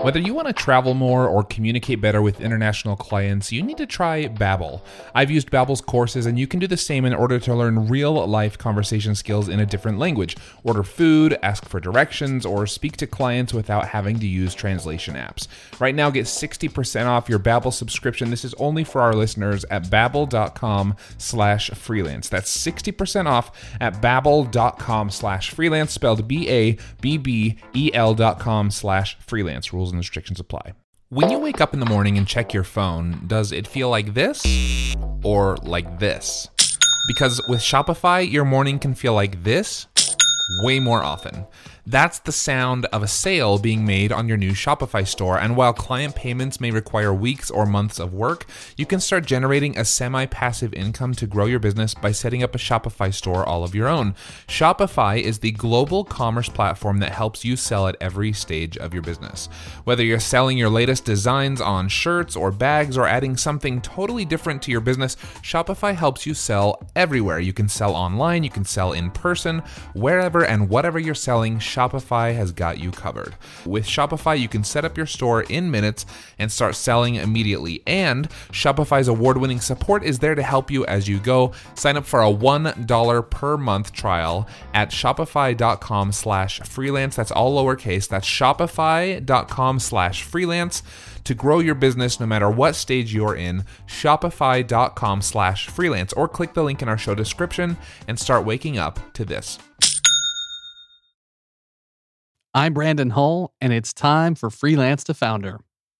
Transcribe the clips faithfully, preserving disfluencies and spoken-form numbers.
Whether you want to travel more or communicate better with international clients, you need to try Babbel. I've used Babbel's courses, and you can do the same in order to learn real-life conversation skills in a different language, order food, ask for directions, or speak to clients without having to use translation apps. Right now, get sixty percent off your Babbel subscription. This is only for our listeners at babbel.com slash freelance. That's sixty percent off at babbel.com slash freelance, spelled B-A-B-B-E-L dot com slash freelance. Rules and restrictions apply. When you wake up in the morning and check your phone, does it feel like this or like this? Because with Shopify, your morning can feel like this way more often. That's the sound of a sale being made on your new Shopify store. And while client payments may require weeks or months of work, you can start generating a semi-passive income to grow your business by setting up a Shopify store all of your own. Shopify is the global commerce platform that helps you sell at every stage of your business. Whether you're selling your latest designs on shirts or bags or adding something totally different to your business, Shopify helps you sell everywhere. You can sell online, you can sell in person, wherever and whatever you're selling, Shopify has got you covered. With Shopify, you can set up your store in minutes and start selling immediately. And Shopify's award-winning support is there to help you as you go. Sign up for a one dollar per month trial at shopify.com slash freelance. That's all lowercase. That's shopify.com slash freelance to grow your business no matter what stage you're in. Shopify.com slash freelance, or click the link in our show description and start waking up to this. I'm Brandon Hull, and it's time for Freelance to Founder.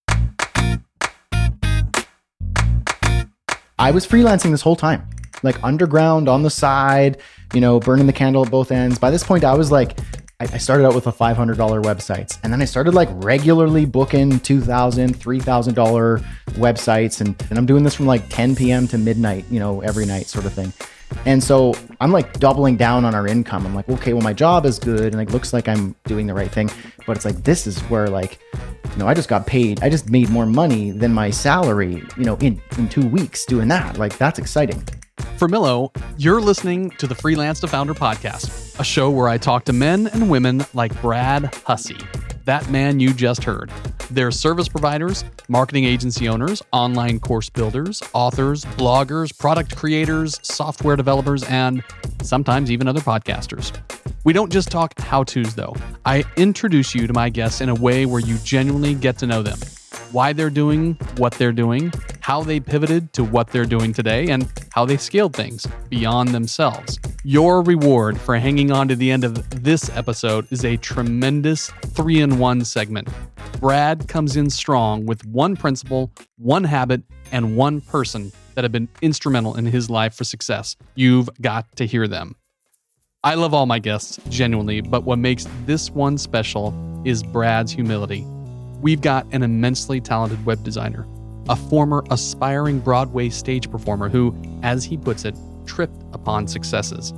I was freelancing this whole time, like underground, on the side, you know, burning the candle at both ends. By this point, I was like, I started out with a five hundred dollars websites, and then I started like regularly booking two thousand dollars, three thousand dollars websites. And, and I'm doing this from like ten p.m. to midnight, you know, every night sort of thing. And so I'm like doubling down on our income. I'm like, okay, well, my job is good and it looks like I'm doing the right thing. But it's like, this is where like, you know, I just got paid. I just made more money than my salary, you know, in, in two weeks doing that. Like, that's exciting. For Millo, you're listening to the Freelance to Founder podcast, a show where I talk to men and women like Brad Hussey, that man you just heard. They're service providers, marketing agency owners, online course builders, authors, bloggers, product creators, software developers, and sometimes even other podcasters. We don't just talk how-tos, though. I introduce you to my guests in a way where you genuinely get to know them. Why they're doing what they're doing, how they pivoted to what they're doing today, and how they scaled things beyond themselves. Your reward for hanging on to the end of this episode is a tremendous three-in-one segment. Brad comes in strong with one principle, one habit, and one person that have been instrumental in his life for success. You've got to hear them. I love all my guests, genuinely, but what makes this one special is Brad's humility. We've got an immensely talented web designer, a former aspiring Broadway stage performer who, as he puts it, tripped upon successes.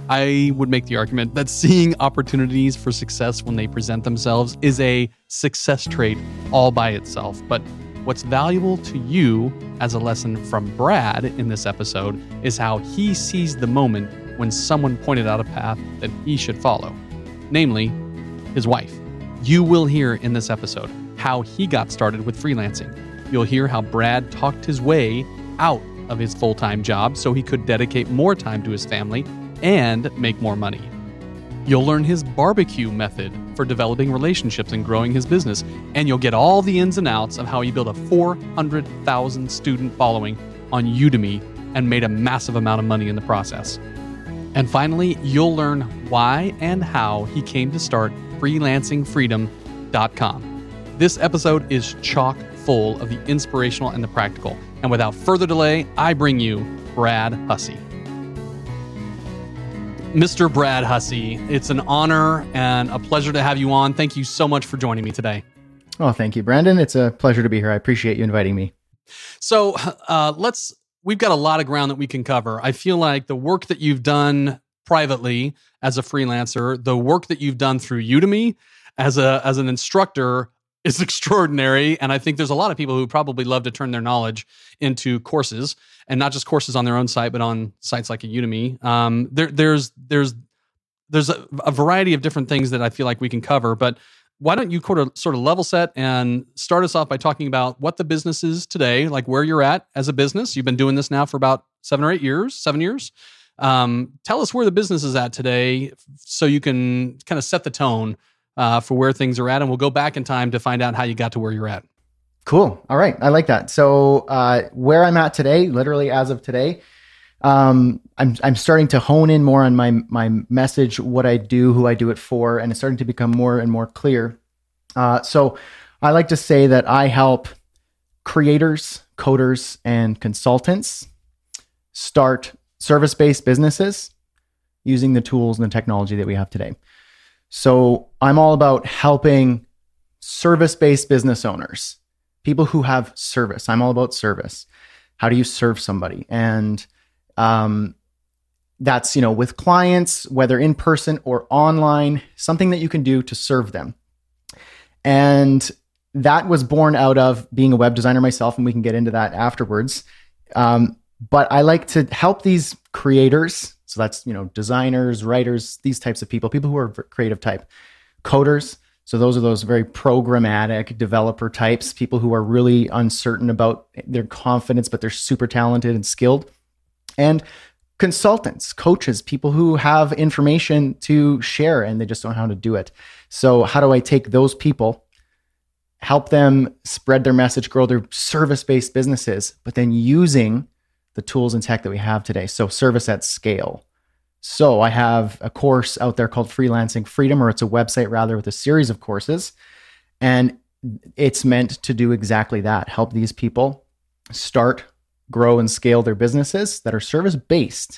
I would make the argument that seeing opportunities for success when they present themselves is a success trait all by itself. But what's valuable to you as a lesson from Brad in this episode is how he sees the moment when someone pointed out a path that he should follow, namely his wife. You will hear in this episode how he got started with freelancing. You'll hear how Brad talked his way out of his full-time job so he could dedicate more time to his family and make more money. You'll learn his barbecue method for developing relationships and growing his business, and you'll get all the ins and outs of how he built a four hundred thousand student following on Udemy and made a massive amount of money in the process. And finally, you'll learn why and how he came to start freelancing freedom dot com. This episode is chock full of the inspirational and the practical. And without further delay, I bring you Brad Hussey. Mister Brad Hussey, it's an honor and a pleasure to have you on. Thank you so much for joining me today. Oh, thank you, Brandon. It's a pleasure to be here. I appreciate you inviting me. So uh, let's, we've got a lot of ground that we can cover. I feel like the work that you've done privately as a freelancer, the work that you've done through Udemy as a as an instructor is extraordinary. And I think there's a lot of people who probably love to turn their knowledge into courses, and not just courses on their own site, but on sites like a Udemy. Um, there, there's there's there's a, a variety of different things that I feel like we can cover. But why don't you sort of, sort of level set and start us off by talking about what the business is today, like where you're at as a business. You've been doing this now for about seven or eight years, seven years. Um, tell us where the business is at today so you can kind of set the tone uh, for where things are at. And we'll go back in time to find out how you got to where you're at. Cool. All right. I like that. So uh, where I'm at today, literally as of today, um, I'm I'm starting to hone in more on my my message, what I do, who I do it for, and it's starting to become more and more clear. Uh, so I like to say that I help creators, coders, and consultants start service-based businesses using the tools and the technology that we have today. So I'm all about helping service-based business owners, people who have service. I'm all about service. How do you serve somebody? And um, that's, you know, with clients, whether in person or online, something that you can do to serve them. And that was born out of being a web designer myself, and we can get into that afterwards. Um, but I like to help these creators. So that's, you know, designers, writers, these types of people, people who are creative type, coders. So those are those very programmatic developer types, people who are really uncertain about their confidence, but they're super talented and skilled. And consultants, coaches, people who have information to share and they just don't know how to do it. So how do I take those people, help them spread their message, grow their service-based businesses, but then using the tools and tech that we have today? So service at scale. So I have a course out there called Freelancing Freedom, or it's a website rather with a series of courses. And it's meant to do exactly that, help these people start, grow, and scale their businesses that are service-based.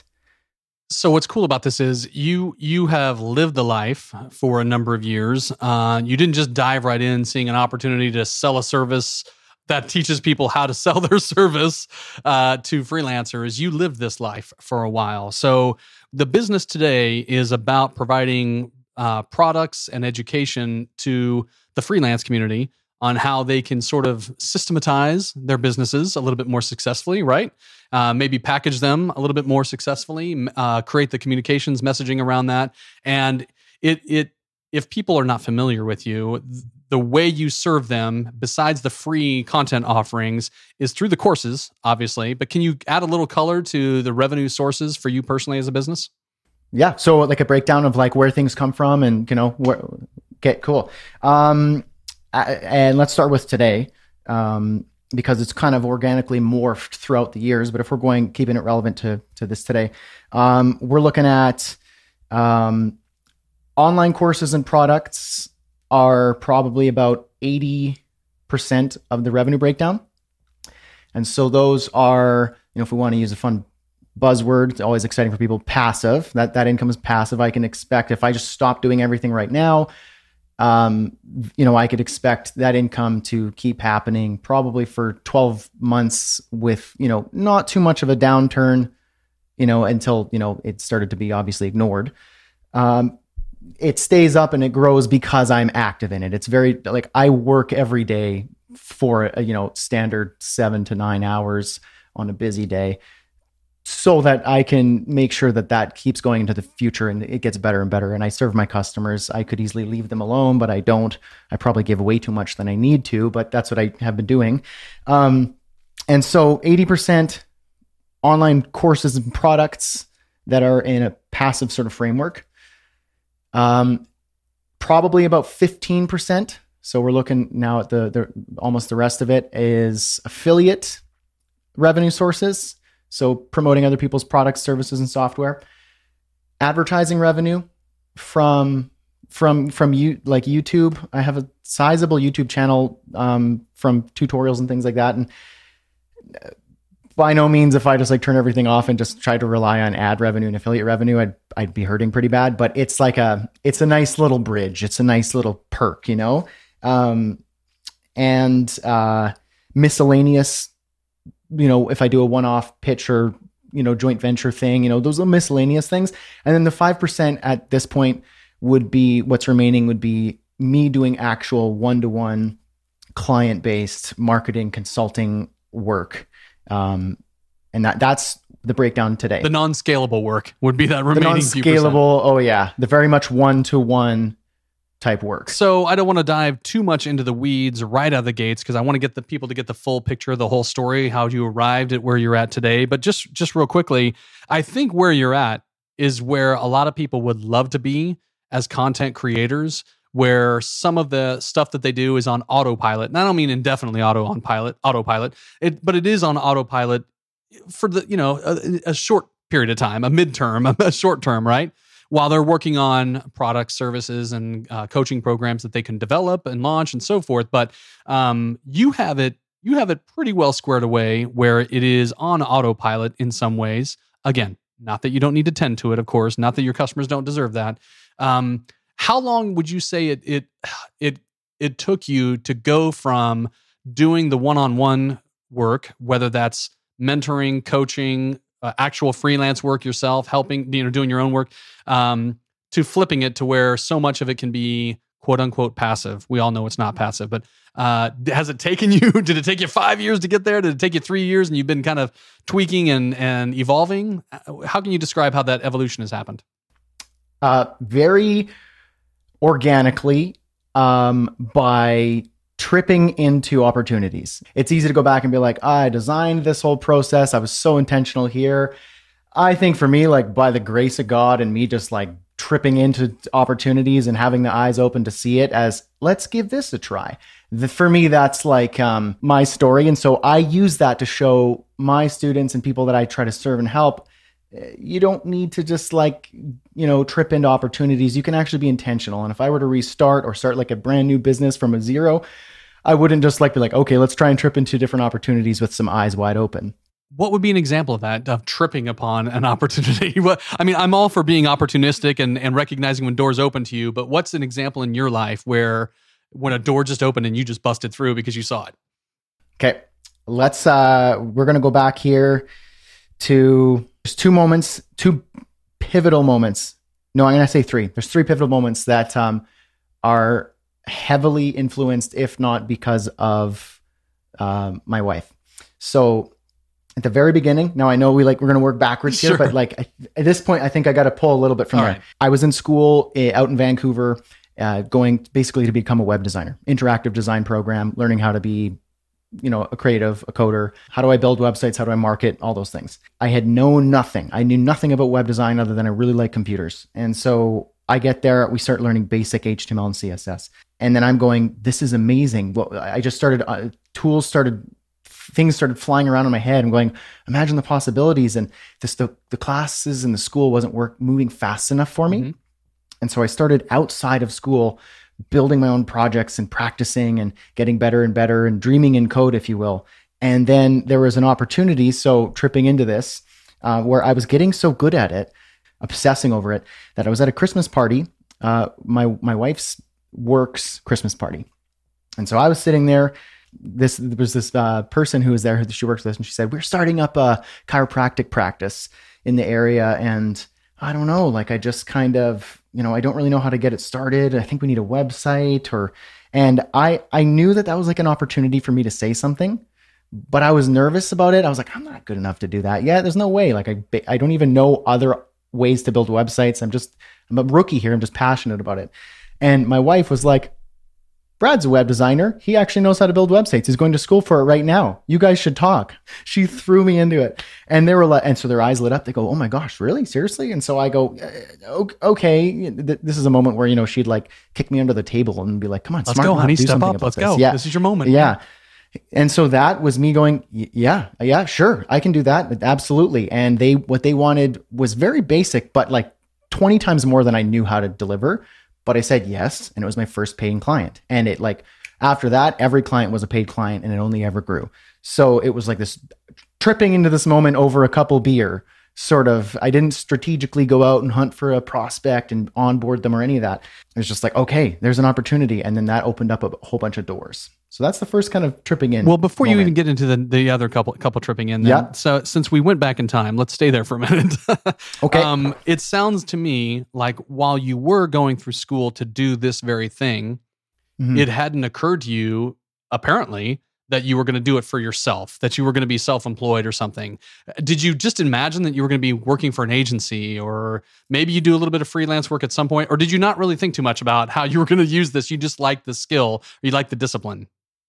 So what's cool about this is you you have lived the life for a number of years. Uh, you didn't just dive right in seeing an opportunity to sell a service that teaches people how to sell their service uh, to freelancers. You lived this life for a while. So the business today is about providing uh, products and education to the freelance community on how they can sort of systematize their businesses a little bit more successfully, right? Uh, maybe package them a little bit more successfully, uh, create the communications messaging around that. And it it if people are not familiar with you, the way you serve them, besides the free content offerings, is through the courses, obviously. But can you add a little color to the revenue sources for you personally as a business? Yeah. So like a breakdown of like where things come from and, you know, where, okay, cool. Um, and let's start with today, um, because it's kind of organically morphed throughout the years. But if we're going, keeping it relevant to, to this today, um, we're looking at um, online courses and products are probably about eighty percent of the revenue breakdown. And so those are, you know, if we want to use a fun buzzword, it's always exciting for people, passive. That that income is passive. I can expect if I just stop doing everything right now, um, you know, I could expect that income to keep happening probably for twelve months with, you know, not too much of a downturn, you know, until, you know, it started to be obviously ignored. Um, it stays up and it grows because I'm active in it. It's very like I work every day for a, you know, standard seven to nine hours on a busy day so that I can make sure that that keeps going into the future and it gets better and better. And I serve my customers. I could easily leave them alone, but I don't. I probably give away too much than I need to, but that's what I have been doing. Um, and so eighty percent online courses and products that are in a passive sort of framework. Um, probably about fifteen percent. So we're looking now at the, the almost the rest of it is affiliate revenue sources. So promoting other people's products, services, and software. Advertising revenue from from from you like YouTube. I have a sizable YouTube channel um, from tutorials and things like that. And by no means, if I just like turn everything off and just try to rely on ad revenue and affiliate revenue, I'd I'd be hurting pretty bad. But it's like a it's a nice little bridge. It's a nice little perk, you know. Um, and uh, miscellaneous. You know, if I do a one-off pitch or, you know, joint venture thing, you know, those are miscellaneous things. And then the five percent at this point would be what's remaining would be me doing actual one-to-one client-based marketing consulting work. Um, and that that's the breakdown today. The non-scalable work would be that remaining the non-scalable. Oh yeah. The very much one-to-one type work. So I don't want to dive too much into the weeds right out of the gates because I want to get the people to get the full picture of the whole story, how you arrived at where you're at today. But just just real quickly, I think where you're at is where a lot of people would love to be as content creators, where some of the stuff that they do is on autopilot. And I don't mean indefinitely auto on pilot, autopilot, it, but it is on autopilot for the, you know, a, a short period of time, a midterm, a short term, right? While they're working on products, services, and uh, coaching programs that they can develop and launch and so forth. But um, you have it, you have it pretty well squared away where it is on autopilot in some ways. Again, not that you don't need to tend to it, of course, not that your customers don't deserve that. Um, how long would you say it it it it took you to go from doing the one-on-one work, whether that's mentoring, coaching, uh, actual freelance work yourself, helping, you know, doing your own work, um, to flipping it to where so much of it can be quote unquote passive? We all know it's not passive, but uh, has it taken you, did it take you five years to get there? Did it take you three years and you've been kind of tweaking and, and evolving? How can you describe how that evolution has happened? Uh, very organically, um, by tripping into opportunities. It's easy to go back and be like, I designed this whole process. I was so intentional here. I think for me, like by the grace of God and me just like tripping into opportunities and having the eyes open to see it as, let's give this a try. The, for me, that's like um, my story. And so I use that to show my students and people that I try to serve and help. You don't need to just like, you know, trip into opportunities. You can actually be intentional. And if I were to restart or start like a brand new business from a zero, I wouldn't just like be like, okay, let's try and trip into different opportunities with some eyes wide open. What would be an example of that, of tripping upon an opportunity? What, I mean, I'm all for being opportunistic and, and recognizing when doors open to you, but what's an example in your life where when a door just opened and you just busted through because you saw it? Okay, let's, uh, we're going to go back here to, there's two moments, two pivotal moments. No, I'm going to say three. There's three pivotal moments that um, are heavily influenced, if not because of uh, my wife. So at the very beginning, now I know we like, we're going to work backwards Sure. here, but like I, at this point, I think I got to pull a little bit from All there. right. I was in school uh, out in Vancouver, uh, going basically to become a web designer, interactive design program, learning how to be, you know, a creative, a coder. How do I build websites? How do I market? All those things. I had known nothing. I knew nothing about web design other than I really like computers. And so I get there, we start learning basic H T M L and C S S. And then I'm going, this is amazing. Well, I just started, uh, tools started, things started flying around in my head. I'm going, imagine the possibilities. And this, the, the classes in the school wasn't work moving fast enough for me. Mm-hmm. And so I started outside of school, building my own projects and practicing and getting better and better and dreaming in code, if you will. And then there was an opportunity, so tripping into this, uh, where I was getting so good at it, obsessing over it, that I was at a Christmas party, uh, my my wife's work's Christmas party. And so I was sitting there. This there was this uh, person who was there, who she works with, and she said, we're starting up a chiropractic practice in the area. And I don't know, like I just kind of, you know, I don't really know how to get it started. I think we need a website or, and I, I knew that that was like an opportunity for me to say something, but I was nervous about it. I was like, I'm not good enough to do that. Yeah, there's no way. Like I, I don't even know other ways to build websites. I'm just, I'm a rookie here. I'm just passionate about it. And my wife was like, Brad's a web designer. He actually knows how to build websites. He's going to school for it right now. You guys should talk. She threw me into it. And they were like, and so their eyes lit up. They go, oh my gosh, really? Seriously? And so I go, okay, this is a moment where, you know, she'd like kick me under the table and be like, come on, let's smart go, enough, honey, do step something up. about Let's this. go. Yeah. This is your moment. Yeah. And so that was me going, yeah, yeah, sure. I can do that. Absolutely. And they, what they wanted was very basic, but like twenty times more than I knew how to deliver. But I said yes. And it was my first paying client. And it like, after that, every client was a paid client and it only ever grew. So it was like this tripping into this moment over a couple beer sort of. I didn't strategically go out and hunt for a prospect and onboard them or any of that. It was just like, okay, there's an opportunity. And then that opened up a whole bunch of doors. So that's the first kind of tripping in. Well, before moment. you even get into the, the other couple couple tripping in, then, yeah. So since we went back in time, let's stay there for a minute. Okay. Um, it sounds to me like while you were going through school to do this very thing, mm-hmm. it hadn't occurred to you, apparently, that you were going to do it for yourself, that you were going to be self-employed or something. Did you just imagine that you were going to be working for an agency, or maybe you do a little bit of freelance work at some point? Or did you not really think too much about how you were going to use this? You just liked the skill, or you liked the discipline?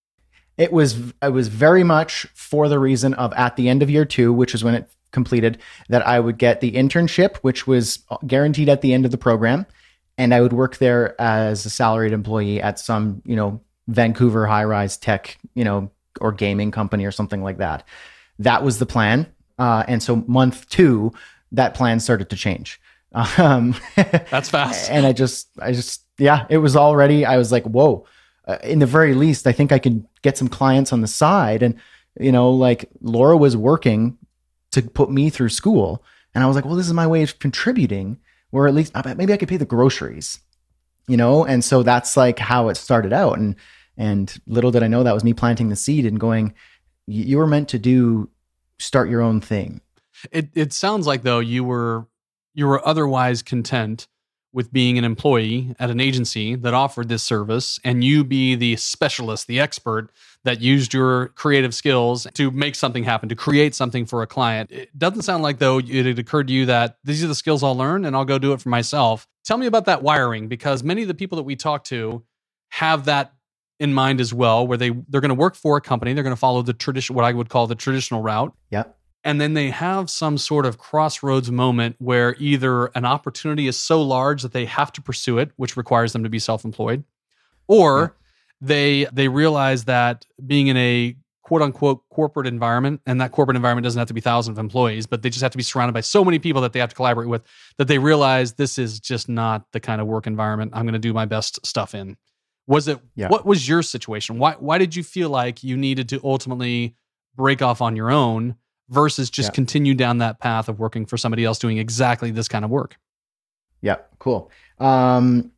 It was, it was very much for the reason of at the end of year two, which is when it completed, that I would get the internship, which was guaranteed at the end of the program. And I would work there as a salaried employee at some, you know, Vancouver high-rise tech, you know, or gaming company or something like that. That was the plan. Uh, and so month two, that plan started to change. Um, That's fast. And I just, I just, yeah, it was already, I was like, whoa, uh, in the very least, I think I could get some clients on the side. And, you know, like Laura was working to put me through school. And I was like, well, this is my way of contributing, where at least maybe I could pay the groceries, you know? And so that's like how it started out. And, and little did I know that was me planting the seed and going, you were meant to do, start your own thing. It it sounds like though you were, you were otherwise content with being an employee at an agency that offered this service, and you be the specialist, the expert that used your creative skills to make something happen, to create something for a client. It doesn't sound like though it had occurred to you that these are the skills I'll learn and I'll go do it for myself. Tell me about that wiring, because many of the people that we talk to have that in mind as well, where they, they're going to work for a company. They're going to follow the tradition, what I would call the traditional route. Yep. And then they have some sort of crossroads moment where either an opportunity is so large that they have to pursue it, which requires them to be self-employed, or yeah. they they realize that being in a quote unquote corporate environment, and that corporate environment doesn't have to be thousands of employees, but they just have to be surrounded by so many people that they have to collaborate with, that they realize this is just not the kind of work environment I'm going to do my best stuff in. Was it, yeah. What was your situation? Why why did you feel like you needed to ultimately break off on your own versus just yeah. continue down that path of working for somebody else doing exactly this kind of work? Yeah, cool. Um,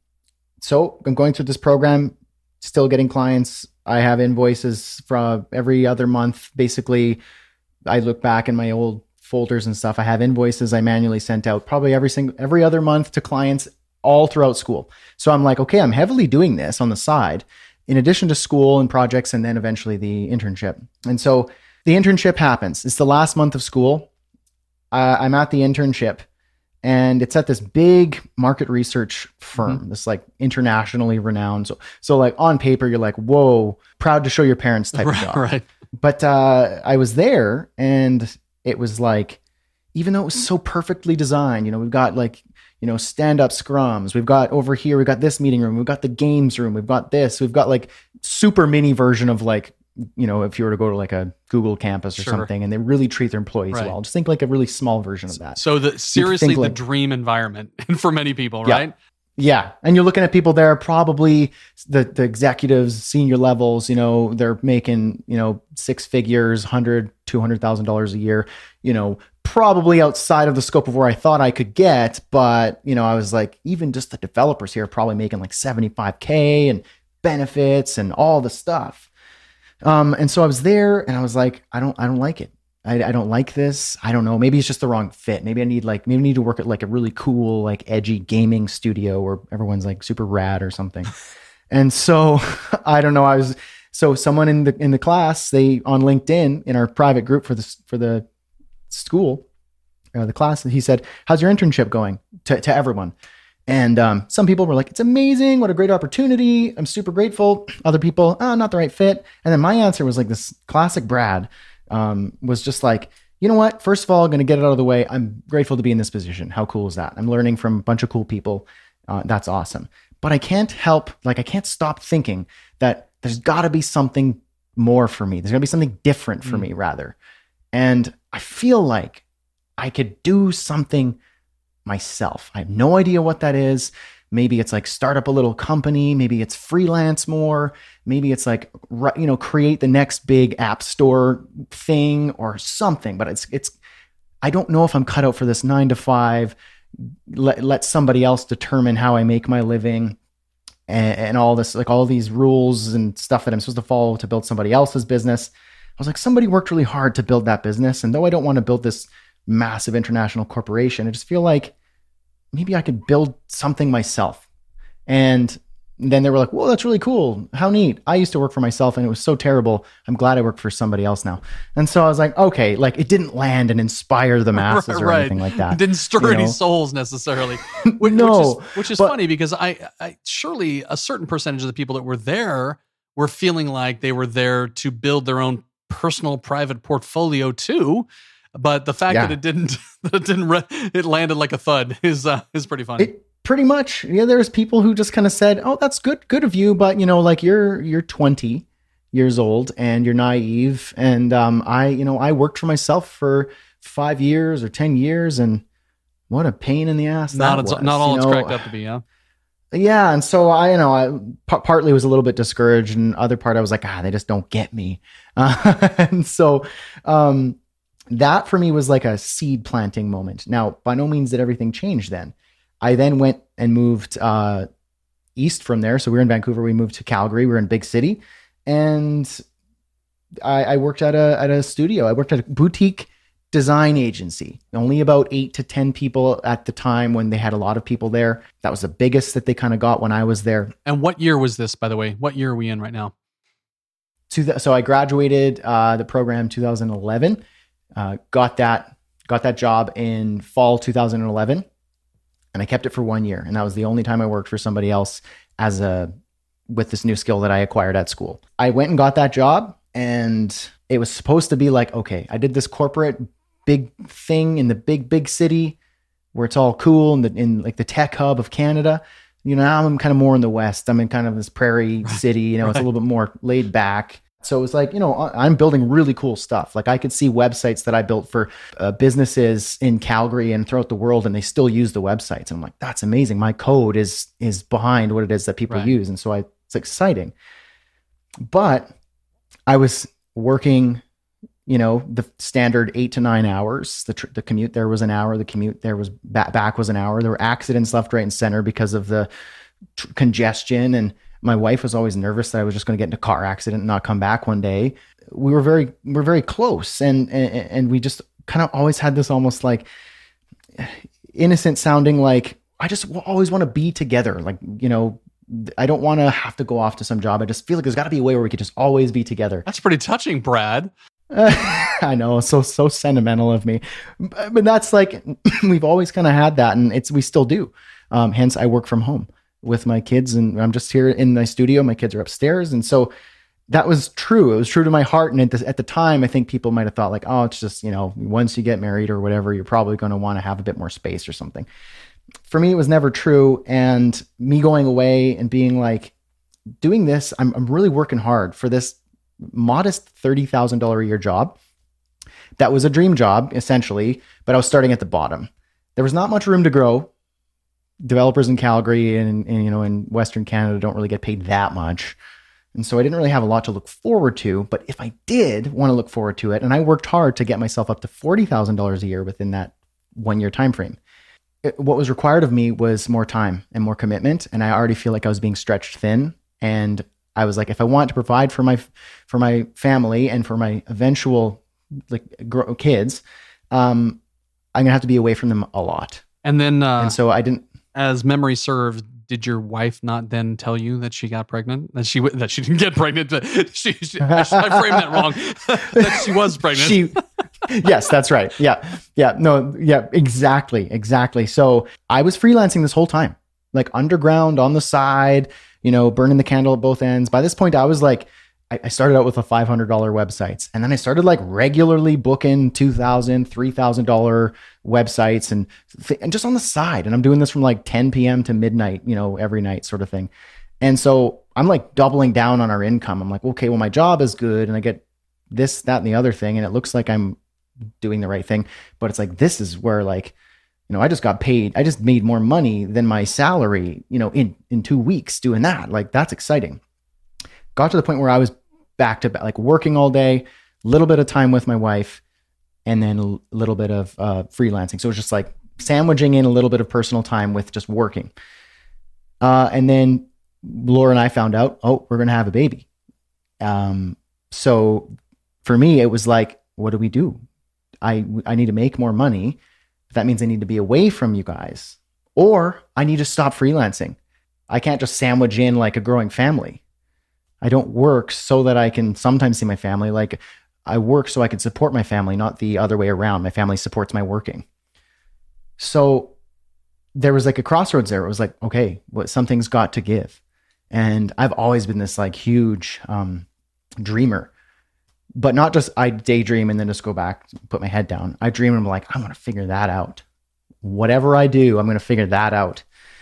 so I'm going through this program, still getting clients. I have invoices from every other month. Basically, I look back in my old folders and stuff. I have invoices I manually sent out probably every single, every other month to clients all throughout school. So I'm like, okay, I'm heavily doing this on the side in addition to school and projects, and then eventually the internship. And so the internship happens. It's the last month of school. Uh, I'm at the internship, and it's at this big market research firm, mm-hmm. this like internationally renowned. So, so like on paper, you're like, whoa, proud to show your parents type right, of job. Right. But uh, I was there, and it was like, even though it was so perfectly designed, you know, we've got like, you know, stand-up scrums. We've got over here, we've got this meeting room. We've got the games room. We've got this. We've got like super mini version of like, you know, if you were to go to like a Google campus or sure. something, and they really treat their employees right. well. Just think like a really small version of that. So the seriously the like, dream environment for many people, yeah, right? Yeah. And you're looking at people there, probably the, the executives, senior levels, you know, they're making, you know, six figures, one hundred thousand dollars, two hundred thousand dollars a year, you know, probably outside of the scope of where I thought I could get. But, you know, I was like, even just the developers here are probably making like seventy-five K and benefits and all the stuff. Um, and so I was there, and I was like, I don't, I don't like it. I, I don't like this. I don't know. Maybe it's just the wrong fit. Maybe I need like, maybe I need to work at like a really cool, like edgy gaming studio where everyone's like super rad or something. And so I don't know. I was, so someone in the, in the class, they on LinkedIn in our private group for the, for the school, uh, the class, he said, how's your internship going to, to everyone? And um, some people were like, it's amazing. What a great opportunity. I'm super grateful. Other people, oh, not the right fit. And then my answer was like this classic Brad um, was just like, you know what? First of all, I'm going to get it out of the way. I'm grateful to be in this position. How cool is that? I'm learning from a bunch of cool people. Uh, that's awesome. But I can't help, like, I can't stop thinking that there's got to be something more for me. There's got to be something different for mm. me, rather. And I feel like I could do something myself. I have no idea what that is. Maybe it's like start up a little company. Maybe it's freelance more. Maybe it's like, you know, create the next big app store thing or something. But it's, it's, I don't know if I'm cut out for this nine to five, let, let somebody else determine how I make my living and, and all this, like all these rules and stuff that I'm supposed to follow to build somebody else's business. I was like, somebody worked really hard to build that business. And though I don't want to build this massive international corporation, I just feel like maybe I could build something myself. And then they were like, "Whoa, that's really cool. How neat. I used to work for myself and it was so terrible. I'm glad I work for somebody else now." And so I was like, okay, like it didn't land and inspire the masses or right. anything like that. It didn't stir you any know? souls necessarily. Which, No, which is, which is but- funny because I, I surely a certain percentage of the people that were there were feeling like they were there to build their own personal private portfolio too. But the fact Yeah. that it didn't, that it didn't, re- it landed like a thud is uh, is pretty funny. It pretty much, yeah. There's people who just kind of said, "Oh, that's good, good of you," but you know, like you're you're twenty years old and you're naive, and um, I, you know, I worked for myself for five years or ten years, and what a pain in the ass not that it's, was. not all you it's know? cracked up to be. Yeah. Yeah, and so I, you know, I p- partly was a little bit discouraged, and other part I was like, ah, they just don't get me, uh, and so um, that for me was like a seed planting moment. Now, by no means did everything change then. I then went and moved uh, east from there. So we were in Vancouver. We moved to Calgary. We were in big city, and I, I worked at a at a studio. I worked at a boutique design agency. Only about eight to ten people at the time when they had a lot of people there. That was the biggest that they kind of got when I was there. And what year was this, by the way? What year are we in right now? So I graduated uh, the program two thousand eleven. Uh, got that got that job in fall two thousand eleven. And I kept it for one year. And that was the only time I worked for somebody else as a, with this new skill that I acquired at school. I went and got that job, and it was supposed to be like, okay, I did this corporate big thing in the big, big city where it's all cool and in, in like the tech hub of Canada. You know, now I'm kind of more in the West. I'm in kind of this prairie city, you know, Right. It's a little bit more laid back. So it was like, you know, I'm building really cool stuff. Like I could see websites that I built for uh, businesses in Calgary and throughout the world, and they still use the websites. And I'm like, that's amazing. My code is is behind what it is that people Right. use. And so I, it's exciting. But I was working, you know, the standard eight to nine hours. The, tr- the commute there was an hour. The commute there was ba- back was an hour. There were accidents left, right, and center because of the tr- congestion. And my wife was always nervous that I was just going to get in a car accident and not come back one day. We were very, we we're very close, and, and and we just kind of always had this almost like innocent sounding, like I just always want to be together. Like, you know, I don't want to have to go off to some job. I just feel like there's got to be a way where we could just always be together. That's pretty touching, Brad. I know, so so sentimental of me, but, but that's like we've always kind of had that, and it's we still do. Um, hence, I work from home with my kids, and I'm just here in my studio. My kids are upstairs, and so that was true. It was true to my heart. And at the, at the time, I think people might have thought like, oh, it's just, you know, once you get married or whatever, you're probably going to want to have a bit more space or something. For me, it was never true. And me going away and being like, doing this, I'm, I'm really working hard for this modest thirty thousand dollars a year job. That was a dream job, essentially, but I was starting at the bottom. There was not much room to grow. Developers in Calgary and, and you know in Western Canada don't really get paid that much. And so I didn't really have a lot to look forward to. But if I did want to look forward to it, and I worked hard to get myself up to forty thousand dollars a year within that one year time frame, it, what was required of me was more time and more commitment. And I already feel like I was being stretched thin. And I was like, if I want to provide for my for my family and for my eventual like grow, kids, um, I'm gonna have to be away from them a lot. And then, uh, and so I didn't. As memory served, did your wife not then tell you that she got pregnant? That she that she didn't get pregnant? But she, she I, I framed that wrong. That she was pregnant. She, yes, that's right. Yeah, yeah, no, yeah, exactly, exactly. So I was freelancing this whole time, like underground on the side, you know, burning the candle at both ends. By this point, I was like, I, I started out with a five hundred dollars websites, and then I started like regularly booking two thousand dollars, three thousand dollars websites and, th- and just on the side. And I'm doing this from like ten p.m. to midnight, you know, every night sort of thing. And so I'm like doubling down on our income. I'm like, okay, well, my job is good and I get this, that, and the other thing. And it looks like I'm doing the right thing, but it's like, this is where like, you know, I just got paid. I just made more money than my salary, you know, in, in two weeks doing that. Like, that's exciting. Got to the point where I was back to back, like working all day, a little bit of time with my wife, and then a little bit of uh, freelancing. So it was just like sandwiching in a little bit of personal time with just working. Uh, and then Laura and I found out, oh, we're going to have a baby. Um, so for me, it was like, what do we do? I, I need to make more money. That means I need to be away from you guys, or I need to stop freelancing. I can't just sandwich in like a growing family. I don't work so that I can sometimes see my family. Like I work so I can support my family, not the other way around. My family supports my working. So there was like a crossroads there. It was like, okay, what something's got to give. And I've always been this like huge um, dreamer, but not just I daydream and then just go back, put my head down. I dream and I'm like, I'm going to figure that out. Whatever I do, I'm going to figure that out.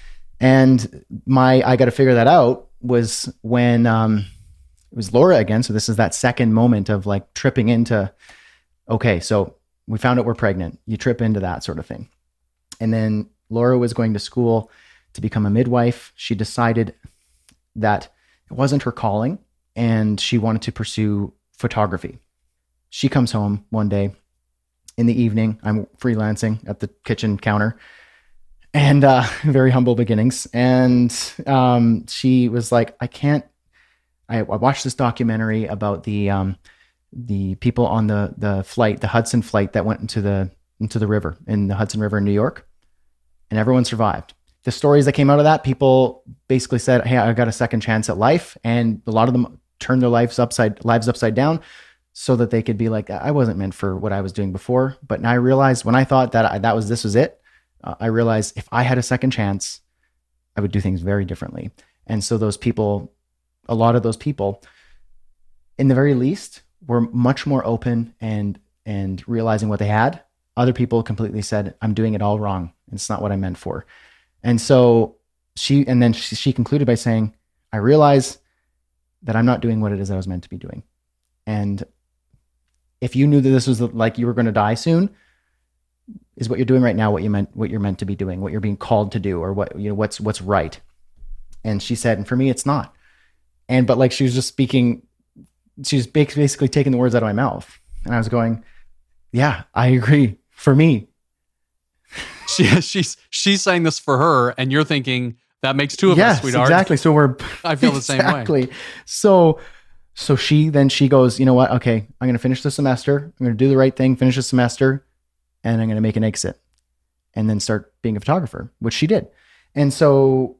And my, I got to figure that out was when um, it was Laura again. So this is that second moment of like tripping into, okay, so we found out we're pregnant. You trip into that sort of thing. And then Laura was going to school to become a midwife. She decided that it wasn't her calling and she wanted to pursue photography. She comes home one day in the evening. I'm freelancing at the kitchen counter and uh, very humble beginnings. And um, she was like, I can't, I, I watched this documentary about the um, the people on the the flight, the Hudson flight that went into the into the river, in the Hudson River in New York, and everyone survived. The stories that came out of that, people basically said, hey, I got a second chance at life. And a lot of them turned their lives upside lives upside down so that they could be like, I wasn't meant for what I was doing before. But now I realized when I thought that I, that was, this was it, uh, I realized if I had a second chance, I would do things very differently. And so those people, a lot of those people, in the very least, were much more open and, and realizing what they had. Other people completely said, I'm doing it all wrong. It's not what I meant for. And so she, and then she, she concluded by saying, I realize that I'm not doing what it is I was meant to be doing. And if you knew that this was like you were going to die soon, is what you're doing right now what you meant, what you're meant to be doing, what you're being called to do, or what, you know, what's, what's right. And she said, and for me, it's not. And, but like, she was just speaking, she was basically taking the words out of my mouth. And I was going, yeah, I agree. For me. She, she's, she's saying this for her, and you're thinking, that makes two of yes, us, sweetheart. Exactly. So we're, I feel the same way. Exactly. So, so she, then she goes, you know what? Okay, I'm going to finish the semester. I'm going to do the right thing, finish the semester, and I'm going to make an exit and then start being a photographer, which she did. And so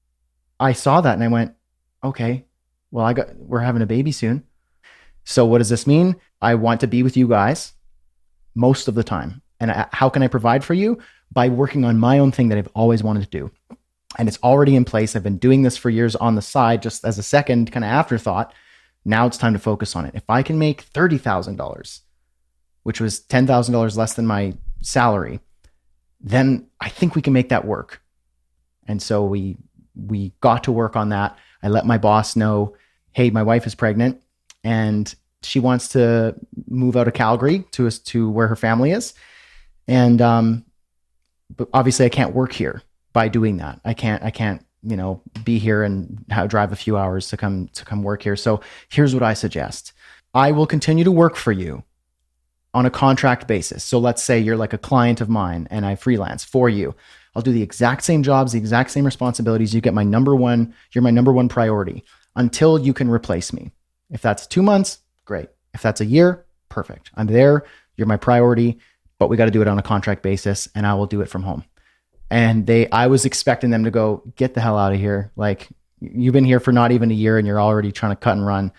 I saw that and I went, okay, well, I got, we're having a baby soon. So what does this mean? I want to be with you guys most of the time. And I, how can I provide for you? By working on my own thing that I've always wanted to do. And it's already in place. I've been doing this for years on the side, just as a second kind of afterthought. Now it's time to focus on it. If I can make thirty thousand dollars, which was ten thousand dollars less than my salary, then I think we can make that work. And so we, we got to work on that. I let my boss know, hey, my wife is pregnant and she wants to move out of Calgary to us to where her family is. And, um, but obviously I can't work here by doing that. I can't, I can't, you know, be here and have, drive a few hours to come, to come work here. So here's what I suggest. I will continue to work for you on a contract basis. So let's say you're like a client of mine and I freelance for you. I'll do the exact same jobs, the exact same responsibilities. You get my number one, you're my number one priority until you can replace me. If that's two months, great. If that's a year, perfect. I'm there. You're my priority, but we got to do it on a contract basis and I will do it from home. And they, I was expecting them to go, get the hell out of here. Like, you've been here for not even a year and you're already trying to cut and run.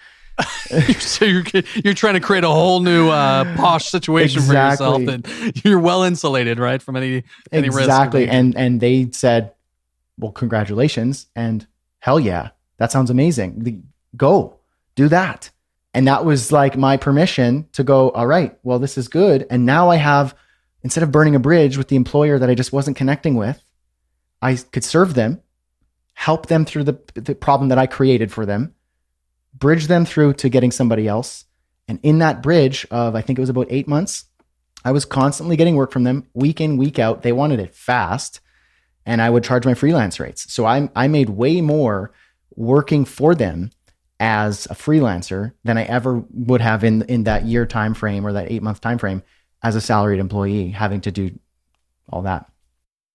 So you're you're trying to create a whole new uh, posh situation exactly. for yourself, and you're well insulated, right, from any any exactly. risk. And and they said, "Well, congratulations," and hell yeah, that sounds amazing. The, go do that, and that was like my permission to go. All right, well, this is good, and now I have, instead of burning a bridge with the employer that I just wasn't connecting with, I could serve them, help them through the the problem that I created for them. Bridge them through to getting somebody else. And in that bridge of, I think it was about eight months, I was constantly getting work from them week in, week out. They wanted it fast and I would charge my freelance rates. So I, I made way more working for them as a freelancer than I ever would have in, in that year time frame or that eight month time frame as a salaried employee having to do all that.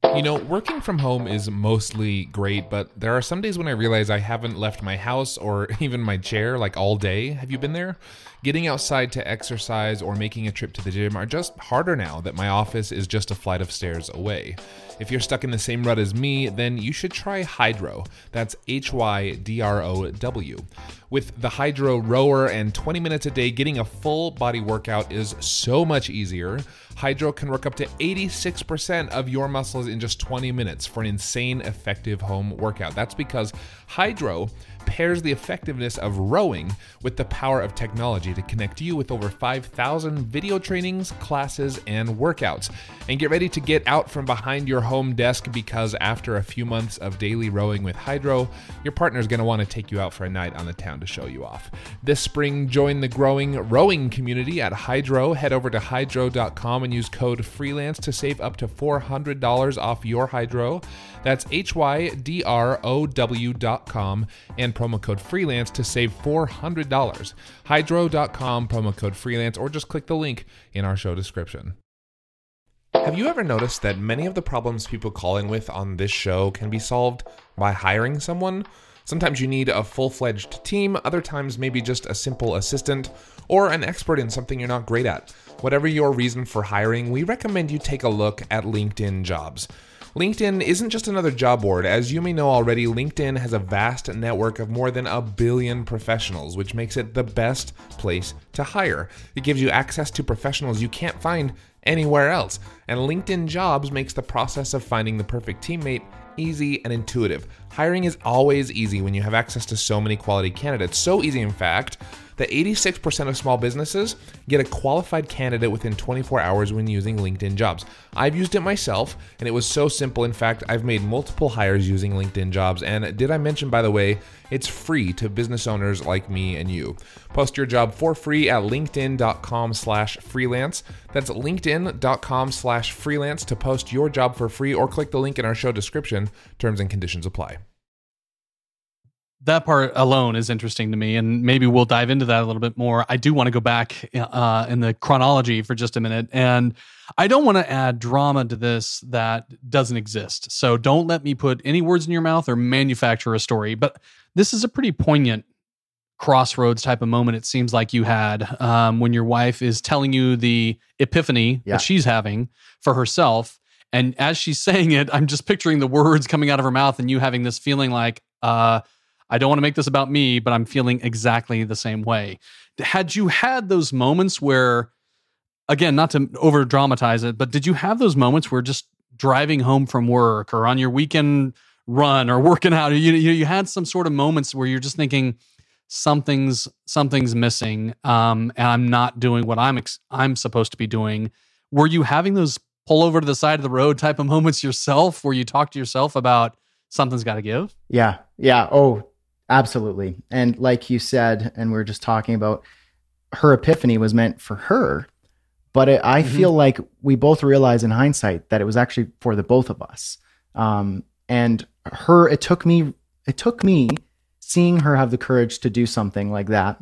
You know, working from home is mostly great, but there are some days when I realize I haven't left my house or even my chair like all day. Have you been there? Getting outside to exercise or making a trip to the gym are just harder now that my office is just a flight of stairs away. If you're stuck in the same rut as me, then you should try Hydrow. That's H Y D R O W. With the Hydrow rower and twenty minutes a day, getting a full body workout is so much easier. Hydrow can work up to eighty-six percent of your muscles in just twenty minutes for an insane effective home workout. That's because Hydrow pairs the effectiveness of rowing with the power of technology to connect you with over five thousand video trainings, classes, and workouts. And get ready to get out from behind your home desk, because after a few months of daily rowing with Hydrow, your partner's going to want to take you out for a night on the town to show you off. This spring, join the growing rowing community at Hydrow. Head over to hydrow dot com and use code FREELANCE to save up to four hundred dollars off your Hydrow. That's H Y D R O W dot com and promo code FREELANCE to save four hundred dollars. hydrow dot com, promo code FREELANCE, or just click the link in our show description. Have you ever noticed that many of the problems people call in with on this show can be solved by hiring someone? Sometimes you need a full-fledged team, other times maybe just a simple assistant, or an expert in something you're not great at. Whatever your reason for hiring, we recommend you take a look at LinkedIn Jobs. LinkedIn isn't just another job board. As you may know already, LinkedIn has a vast network of more than a billion professionals, which makes it the best place to hire. It gives you access to professionals you can't find anywhere else. And LinkedIn Jobs makes the process of finding the perfect teammate easy and intuitive. Hiring is always easy when you have access to so many quality candidates. So easy, in fact, that eighty-six percent of small businesses get a qualified candidate within twenty-four hours when using LinkedIn Jobs. I've used it myself, and it was so simple. In fact, I've made multiple hires using LinkedIn Jobs. And did I mention, by the way, it's free to business owners like me and you. Post your job for free at linkedin dot com slash freelance. That's linkedin dot com slash freelance to post your job for free, or click the link in our show description. Terms and conditions apply. That part alone is interesting to me, and maybe we'll dive into that a little bit more. I do want to go back uh, in the chronology for just a minute, and I don't want to add drama to this that doesn't exist. So don't let me put any words in your mouth or manufacture a story, but this is a pretty poignant crossroads type of moment it seems like you had um, when your wife is telling you the epiphany yeah. that she's having for herself, and as she's saying it, I'm just picturing the words coming out of her mouth and you having this feeling like, uh, I don't want to make this about me, but I'm feeling exactly the same way. Had you had those moments where, again, not to over dramatize it, but did you have those moments where just driving home from work or on your weekend run or working out, you you, you had some sort of moments where you're just thinking something's something's missing, um, and I'm not doing what I'm ex- I'm supposed to be doing? Were you having those pull over to the side of the road type of moments yourself, where you talk to yourself about something's got to give? Yeah, yeah. Oh, absolutely. And like you said, and we were just talking about, her epiphany was meant for her, but it, I mm-hmm. feel like we both realize in hindsight that it was actually for the both of us. Um, and her, it took me, it took me seeing her have the courage to do something like that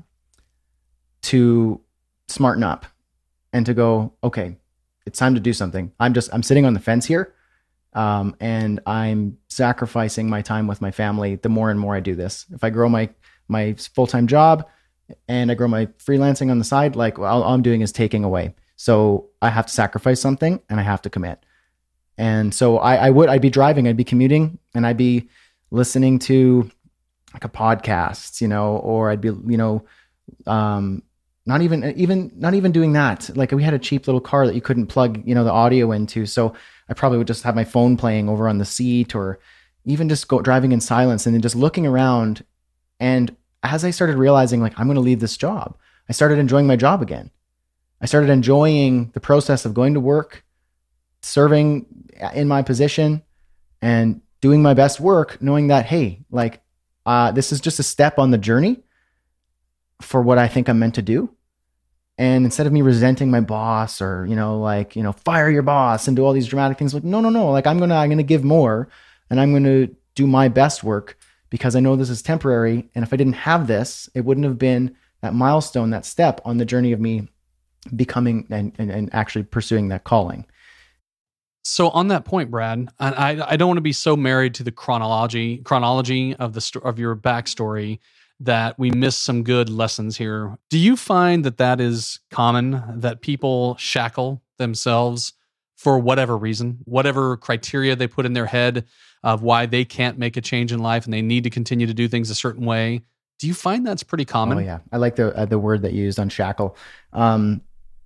to smarten up and to go, okay, it's time to do something. I'm just, I'm sitting on the fence here. Um, and I'm sacrificing my time with my family the more and more I do this. If I grow my my full-time job and I grow my freelancing on the side, like all, all I'm doing is taking away. So I have to sacrifice something and I have to commit. And so I, I would, I'd be driving, I'd be commuting, and I'd be listening to like a podcast, you know, or I'd be, you know, um, not even, even, not even doing that. Like we had a cheap little car that you couldn't plug, you know, the audio into. So I probably would just have my phone playing over on the seat, or even just go driving in silence and then just looking around. And as I started realizing, like, I'm going to leave this job, I started enjoying my job again. I started enjoying the process of going to work, serving in my position and doing my best work, knowing that, hey, like, uh, this is just a step on the journey for what I think I'm meant to do. And instead of me resenting my boss, or, you know, like, you know, fire your boss and do all these dramatic things, like, no, no, no, like I'm going to, I'm going to give more, and I'm going to do my best work, because I know this is temporary. And if I didn't have this, it wouldn't have been that milestone, that step on the journey of me becoming and, and, and actually pursuing that calling. So on that point, Brad, I, I don't want to be so married to the chronology chronology of the sto- of your backstory that we miss some good lessons here. Do you find that that is common, that people shackle themselves for whatever reason, whatever criteria they put in their head of why they can't make a change in life and they need to continue to do things a certain way? Do you find that's pretty common? Oh yeah, I like the uh, the word that you used, unshackle. Um,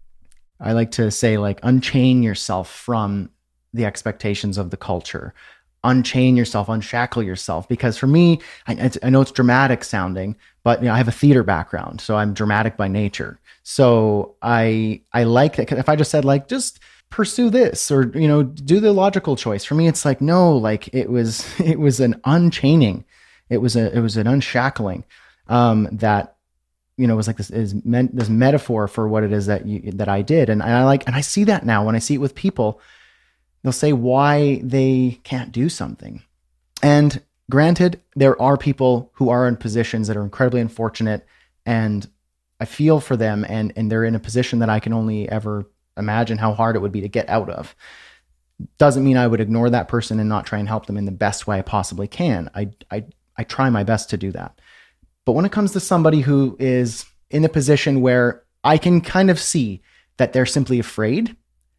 I like to say like unchain yourself from the expectations of the culture. Unchain yourself, unshackle yourself. Because for me, I, I know it's dramatic sounding, but you know, I have a theater background, so I'm dramatic by nature. So I I like that. If I just said like just pursue this or you know do the logical choice, for me it's like no, like it was it was an unchaining, it was a it was an unshackling um, that you know was like this is meant this metaphor for what it is that you that I did, and, and I like and I see that now when I see it with people. They'll say why they can't do something. And granted, there are people who are in positions that are incredibly unfortunate, and I feel for them, and, and they're in a position that I can only ever imagine how hard it would be to get out of. Doesn't mean I would ignore that person and not try and help them in the best way I possibly can. I, I, I try my best to do that. But when it comes to somebody who is in a position where I can kind of see that they're simply afraid,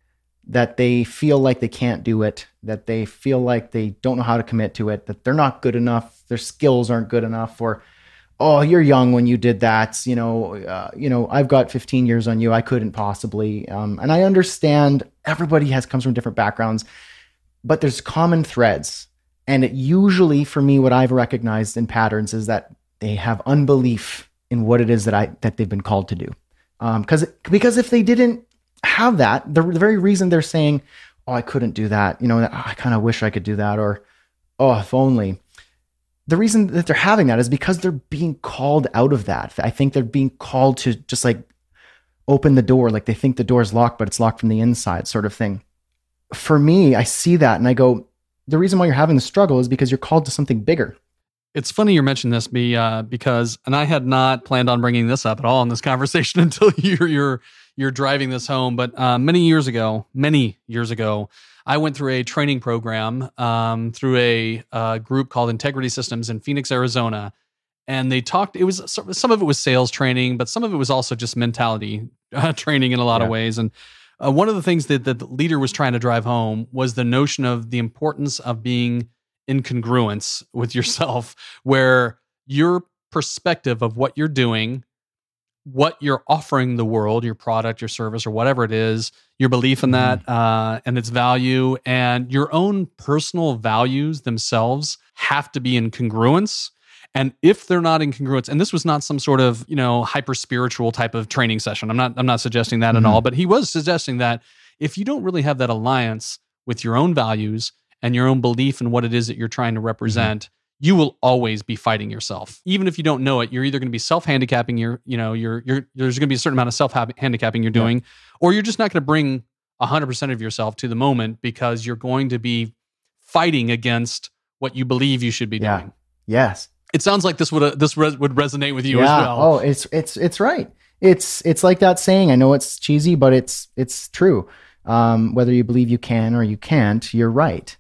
that they feel like they can't do it, that they feel like they don't know how to commit to it, that they're not good enough, their skills aren't good enough, or, oh, you're young when you did that. You know, uh, you know, I've got fifteen years on you. I couldn't possibly. Um, and I understand everybody has comes from different backgrounds, but there's common threads. And it usually, for me, what I've recognized in patterns is that they have unbelief in what it is that I that they've been called to do. Um, because because if they didn't have that, the, the very reason they're saying, oh, I couldn't do that, you know, oh, I kind of wish I could do that, or, oh, if only. The reason that they're having that is because they're being called out of that. I think they're being called to just like open the door, like they think the door is locked, but it's locked from the inside, sort of thing. For me, I see that and I go, the reason why you're having the struggle is because you're called to something bigger. It's funny you mentioned this, B, uh, because, and I had not planned on bringing this up at all in this conversation until you're you're you're driving this home. But uh, many years ago, many years ago, I went through a training program um, through a uh, group called Integrity Systems in Phoenix, Arizona, and they talked. It was some of it was sales training, but some of it was also just mentality uh, training in a lot yeah. of ways. And uh, one of the things that, that the leader was trying to drive home was the notion of the importance of being in congruence with yourself, where your perspective of what you're doing, what you're offering the world, your product, your service, or whatever it is, your belief in that uh, and its value, and your own personal values themselves have to be in congruence. And if they're not in congruence, and this was not some sort of, you know, hyper spiritual type of training session. I'm not, I'm not suggesting that mm-hmm. at all, but he was suggesting that if you don't really have that alliance with your own values and your own belief in what it is that you're trying to represent, mm-hmm. you will always be fighting yourself. Even if you don't know it, you're either going to be self-handicapping, your, you know, you're, you're, there's going to be a certain amount of self-handicapping you're doing, yeah. or you're just not going to bring one hundred percent of yourself to the moment because you're going to be fighting against what you believe you should be yeah. doing. Yes. It sounds like this would uh, this res- would resonate with you yeah. as well. Oh, it's it's it's right. It's it's like that saying. I know it's cheesy, but it's it's true. Um, whether you believe you can or you can't, you're right.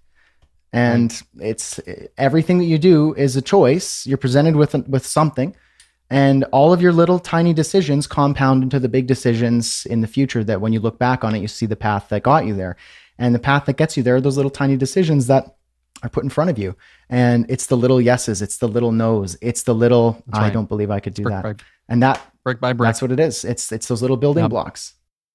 And right. it's everything that you do is a choice. You're presented with with something, and all of your little tiny decisions compound into the big decisions in the future. That when you look back on it, you see the path that got you there, and the path that gets you there are those little tiny decisions that are put in front of you. And it's the little yeses, it's the little no's, it's the little right. I don't believe I could do brick, that. Brick. And that brick by brick. That's what it is. It's it's those little building yep. blocks.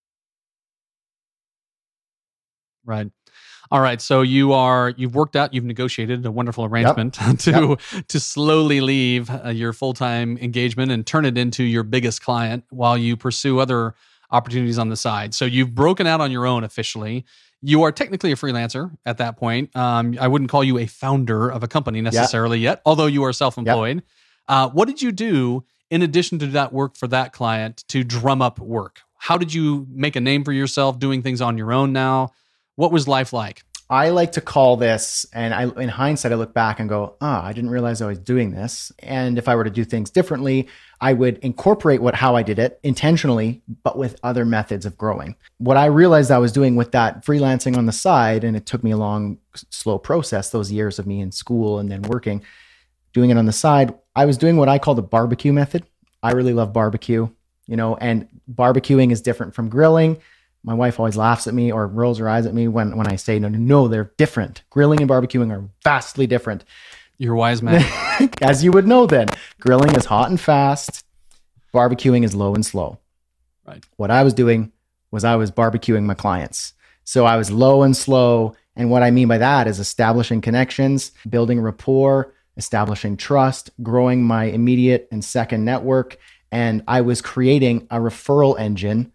Right. All right. So you are you've worked out, you've negotiated a wonderful arrangement yep. to yep. to slowly leave uh, your full-time engagement and turn it into your biggest client while you pursue other opportunities on the side. So you've broken out on your own officially. You are technically a freelancer at that point. Um, I wouldn't call you a founder of a company necessarily yep. yet, although you are self-employed. Yep. Uh, what did you do in addition to that work for that client to drum up work? How did you make a name for yourself doing things on your own now? What was life like? I like to call this, and I, in hindsight, I look back and go, ah, oh, I didn't realize I was doing this. And if I were to do things differently, I would incorporate what how I did it intentionally, but with other methods of growing. What I realized I was doing with that freelancing on the side, and it took me a long, slow process, those years of me in school and then working, doing it on the side, I was doing what I call the barbecue method. I really love barbecue, you know, and barbecuing is different from grilling. My wife always laughs at me or rolls her eyes at me when, when I say, no, no, no, they're different. Grilling and barbecuing are vastly different. You're a wise man. As you would know then, grilling is hot and fast. Barbecuing is low and slow. Right. What I was doing was I was barbecuing my clients. So I was low and slow. And what I mean by that is establishing connections, building rapport, establishing trust, growing my immediate and second network. And I was creating a referral engine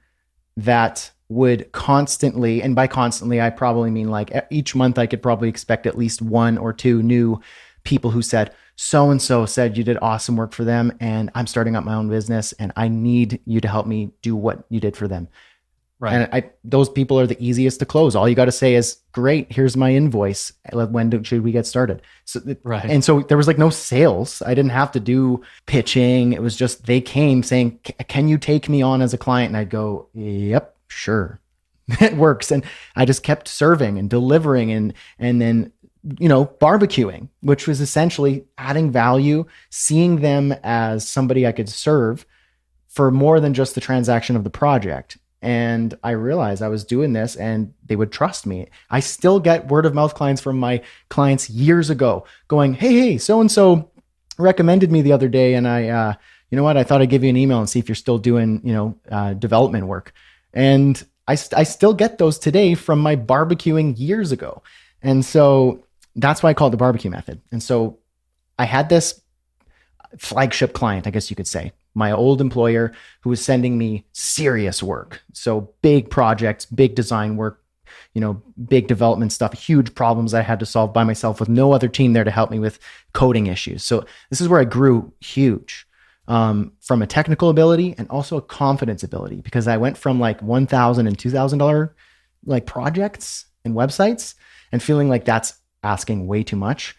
that would constantly, and by constantly, I probably mean like each month I could probably expect at least one or two new people who said, so-and-so said you did awesome work for them and I'm starting up my own business and I need you to help me do what you did for them. Right. And I, those people are the easiest to close. All you got to say is, great, here's my invoice. When do, should we get started? So, right. And so there was like no sales. I didn't have to do pitching. It was just, they came saying, can you take me on as a client? And I'd go, yep, sure. It works. And I just kept serving and delivering and, and then, you know, barbecuing, which was essentially adding value, seeing them as somebody I could serve for more than just the transaction of the project. And I realized I was doing this and they would trust me. I still get word of mouth clients from my clients years ago going, hey, hey, so-and-so recommended me the other day. And I, uh, you know what, I thought I'd give you an email and see if you're still doing, you know, uh, development work. And I, st- I still get those today from my barbecuing years ago. And so that's why I call it the barbecue method. And so I had this flagship client, I guess you could say, my old employer who was sending me serious work. So big projects, big design work, you know, big development stuff, huge problems I had to solve by myself with no other team there to help me with coding issues. So this is where I grew huge um, from a technical ability and also a confidence ability, because I went from like one thousand dollars and two thousand dollars like projects and websites and feeling like that's asking way too much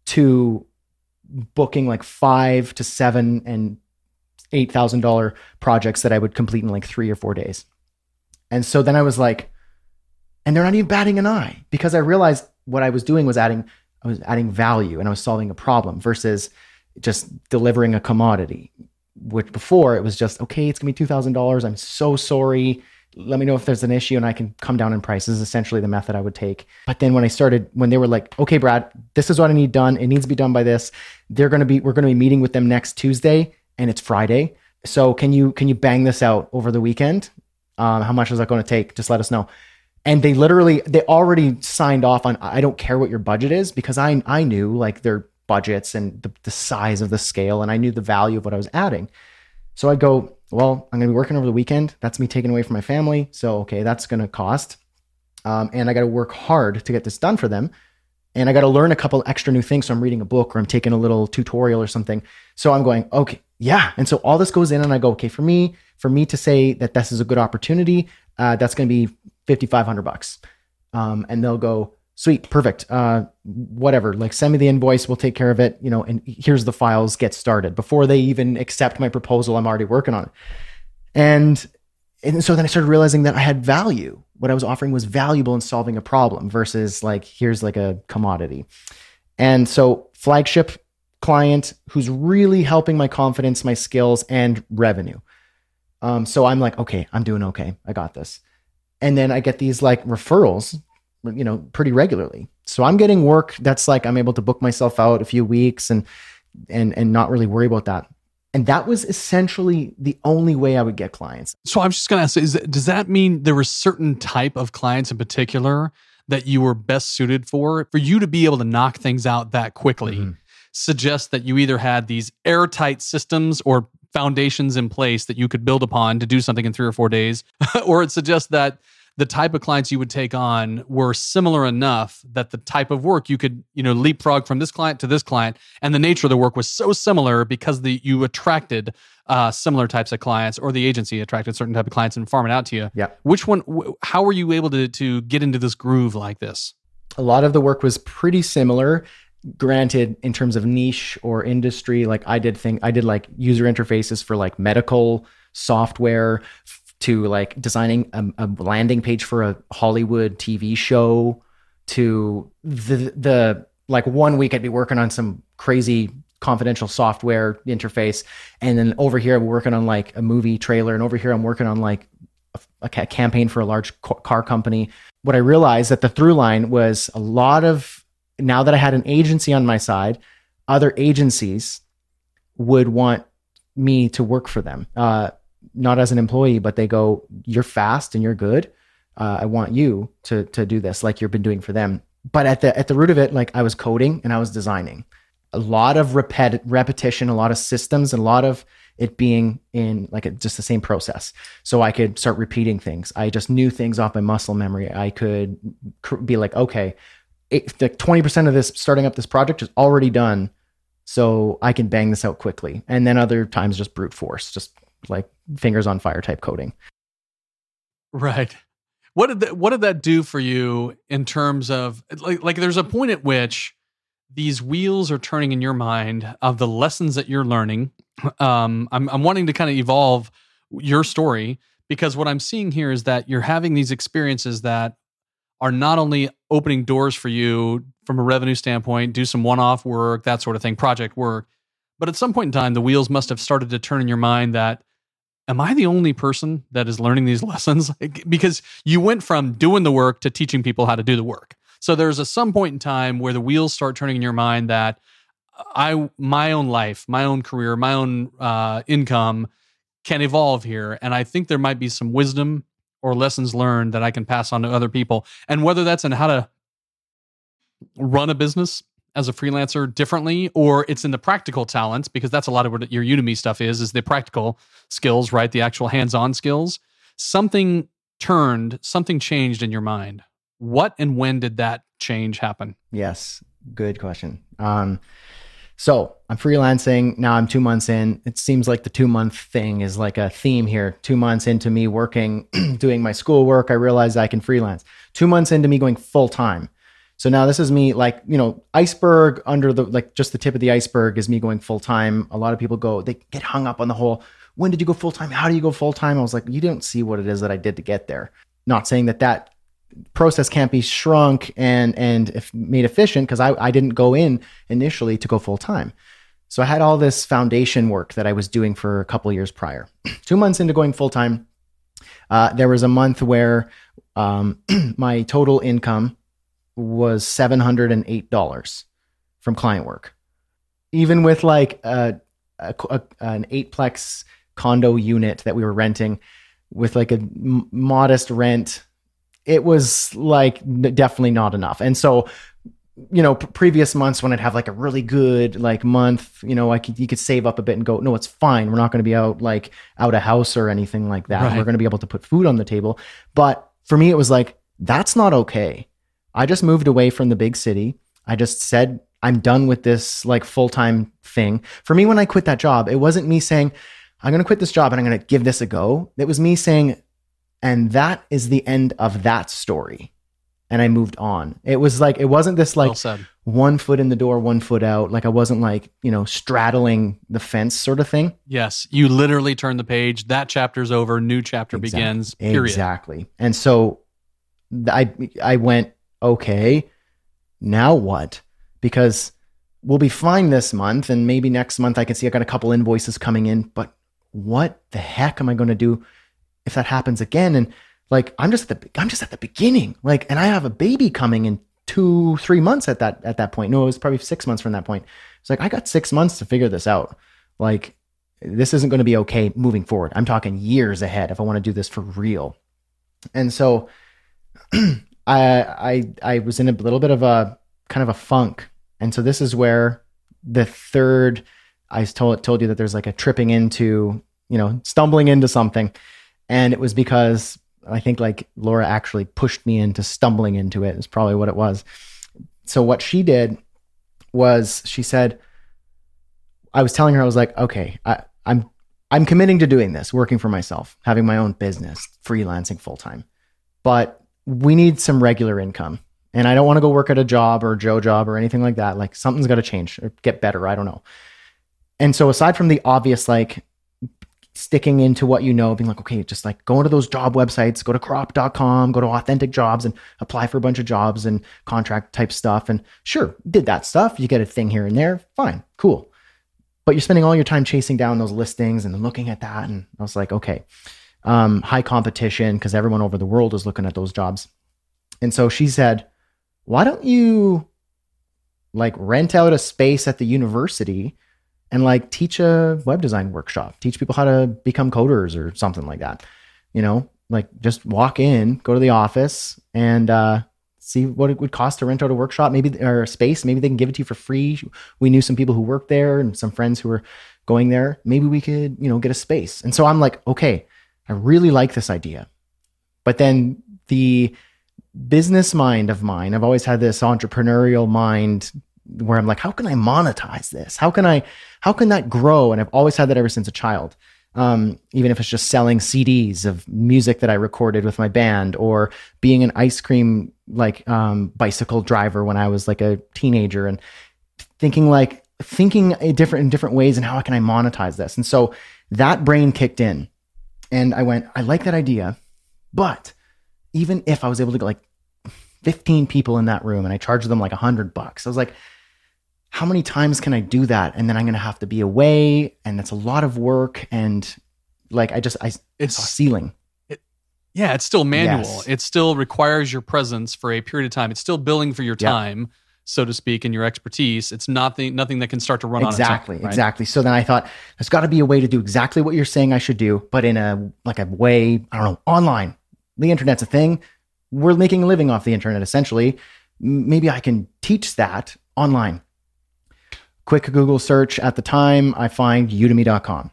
to booking like five to seven and eight thousand dollars projects that I would complete in like three or four days. And so then I was like, and they're not even batting an eye, because I realized what I was doing was adding, I was adding value and I was solving a problem versus just delivering a commodity, which before it was just, okay, it's gonna be two thousand dollars. I'm so sorry. Let me know if there's an issue and I can come down in price. This is essentially the method I would take. But then when I started, when they were like, okay, Brad, this is what I need done. It needs to be done by this. They're going to be, we're going to be meeting with them next Tuesday and it's Friday. So can you, can you bang this out over the weekend? Um, how much is that going to take? Just let us know. And they literally, they already signed off on, I don't care what your budget is, because I, I knew like their budgets and the, the size of the scale. And I knew the value of what I was adding. So I'd go, well, I'm going to be working over the weekend. That's me taking away from my family. So, okay, that's going to cost. Um, and I got to work hard to get this done for them. And I got to learn a couple extra new things. So I'm reading a book or I'm taking a little tutorial or something. So I'm going, okay, yeah. And so all this goes in and I go, okay, for me, for me to say that this is a good opportunity, uh, that's going to be fifty-five hundred bucks. Um, and they'll go, sweet, perfect. Uh, whatever, like send me the invoice. We'll take care of it. You know, and here's the files, get started. Before they even accept my proposal, I'm already working on it. And, and so then I started realizing that I had value. What I was offering was valuable in solving a problem versus like, here's like a commodity. And so flagship client who's really helping my confidence, my skills, and revenue. Um, so I'm like, okay, I'm doing okay. I got this. And then I get these like referrals, you know, pretty regularly. So I'm getting work that's like, I'm able to book myself out a few weeks and, and, and not really worry about that. And that was essentially the only way I would get clients. So I'm just going to ask, is, does that mean there were certain type of clients in particular that you were best suited for, for you to be able to knock things out that quickly? Mm-hmm. Suggests that you either had these airtight systems or foundations in place that you could build upon to do something in three or four days, or it suggests that the type of clients you would take on were similar enough that the type of work you could, you know, leapfrog from this client to this client, and the nature of the work was so similar because the you attracted uh, similar types of clients, or the agency attracted certain type of clients and farm it out to you. Yeah. Which one? Wh- how were you able to to get into this groove like this? A lot of the work was pretty similar. Granted, in terms of niche or industry, like I did think I did like user interfaces for like medical software, f- to like designing a, a landing page for a Hollywood T V show, to the the like one week I'd be working on some crazy confidential software interface, and then over here I'm working on like a movie trailer, and over here I'm working on like a, a campaign for a large car company. What I realized that the through line was a lot of, now that I had an agency on my side, other agencies would want me to work for them. Uh, not as an employee, but they go, you're fast and you're good. Uh, I want you to to do this like you've been doing for them. But at the at the root of it, like I was coding and I was designing. A lot of repet- repetition, a lot of systems, and a lot of it being in like a, just the same process. So I could start repeating things. I just knew things off my muscle memory. I could cr- be like, okay, if the twenty percent of this starting up this project is already done, so I can bang this out quickly. And then other times just brute force, just like fingers on fire type coding. Right. What did that, what did that do for you in terms of like, like there's a point at which these wheels are turning in your mind of the lessons that you're learning. Um, I'm, I'm wanting to kind of evolve your story, because what I'm seeing here is that you're having these experiences that are not only opening doors for you from a revenue standpoint, do some one-off work, that sort of thing, project work, but at some point in time, the wheels must have started to turn in your mind that, am I the only person that is learning these lessons? Because you went from doing the work to teaching people how to do the work. So there's a some point in time where the wheels start turning in your mind that I, my own life, my own career, my own uh, income can evolve here. And I think there might be some wisdom or lessons learned that I can pass on to other people. And whether that's in how to run a business as a freelancer differently, or it's in the practical talents, because that's a lot of what your Udemy stuff is, is the practical skills, right? The actual hands-on skills. Something turned, something changed in your mind. What and when did that change happen? Yes, good question. Um, so I'm freelancing now. I'm two months in. It seems like the two month thing is like a theme here. Two months into me working, doing my schoolwork, I realized I can freelance. Two months into me going full time. So now this is me, like, you know, iceberg under the, like just the tip of the iceberg is me going full time. A lot of people go, they get hung up on the whole, when did you go full time? How do you go full time? I was like, you don't see what it is that I did to get there. Not saying that that process can't be shrunk and and if made efficient, because I, I didn't go in initially to go full time. So I had all this foundation work that I was doing for a couple of years prior. Two months into going full time, uh, there was a month where um, my total income was seven hundred eight dollars from client work. Even with like a, a, a an eightplex condo unit that we were renting with like a m- modest rent, it was like definitely not enough. And so, you know, p- previous months when I'd have like a really good like month, you know, I could, you could save up a bit and go, no, it's fine. We're not going to be out like out of house or anything like that. Right. We're going to be able to put food on the table. But for me, it was like, that's not okay. I just moved away from the big city. I just said, I'm done with this like full-time thing. For me, when I quit that job, it wasn't me saying, I'm going to quit this job and I'm going to give this a go. It was me saying, and that is the end of that story. And I moved on. It was like, it wasn't this like Well said. one foot in the door, one foot out. Like I wasn't like, you know, straddling the fence sort of thing. Yes. You literally turn the page. That chapter's over. New chapter Exactly. begins. Period. Exactly. And so I, I went, okay, now what? Because we'll be fine this month. And maybe next month I can see I got a couple invoices coming in, but what the heck am I going to do if that happens again? And like, I'm just at the, I'm just at the beginning. Like, and I have a baby coming in two, three months at that, at that point. No, it was probably six months from that point. It's like, I got six months to figure this out. Like, this isn't going to be okay moving forward. I'm talking years ahead if I want to do this for real. And so I, I, I was in a little bit of a kind of a funk. And so this is where the third, I told, told you that there's like a tripping into, you know, stumbling into something. And it was because I think like Laura actually pushed me into stumbling into it is probably what it was. So what she did was she said, I was telling her, I was like, okay, I, I'm, I'm committing to doing this, working for myself, having my own business, freelancing full time, but we need some regular income. and I don't want to go work at a job or a Joe job or anything like that. Like something's got to change or get better. I don't know. And so aside from the obvious, like sticking into what you know, being like, okay, just like go into those job websites, go to crop dot com, go to Authentic Jobs and apply for a bunch of jobs and contract type stuff. And sure, did that stuff. You get a thing here and there. Fine, cool. But you're spending all your time chasing down those listings and then looking at that. And I was like, okay, um, high competition because everyone over the world is looking at those jobs. And so she said, why don't you like rent out a space at the university and like teach a web design workshop, teach people how to become coders or something like that. You know, like just walk in, go to the office and uh, see what it would cost to rent out a workshop, maybe, or a space. Maybe they can give it to you for free. We knew some people who worked there and some friends who were going there. Maybe we could, you know, get a space. And so I'm like, okay, I really like this idea. But then the business mind of mine, I've always had this entrepreneurial mind where I'm like, how can I monetize this? How can I, how can that grow? And I've always had that ever since a child. Um, even if it's just selling C Ds of music that I recorded with my band or being an ice cream, like, um, bicycle driver when I was like a teenager and thinking like, thinking a different, in different ways and how can I monetize this? And so that brain kicked in and I went, I like that idea, but even if I was able to get like fifteen people in that room and I charged them like a hundred bucks, I was like, how many times can I do that? And then I'm going to have to be away and that's a lot of work. And like, I just, I It's saw a ceiling. It, yeah, it's still manual. Yes. It still requires your presence for a period of time. It's still billing for your Yeah. time, so to speak, and your expertise. It's nothing, nothing that can start to run Exactly. on its own, right? Exactly. So then I thought there's got to be a way to do exactly what you're saying I should do, but in a, like a way, I don't know, online. The internet's a thing. We're making a living off the internet, essentially. M- Maybe I can teach that online. Quick Google search at the time, I find udemy dot com.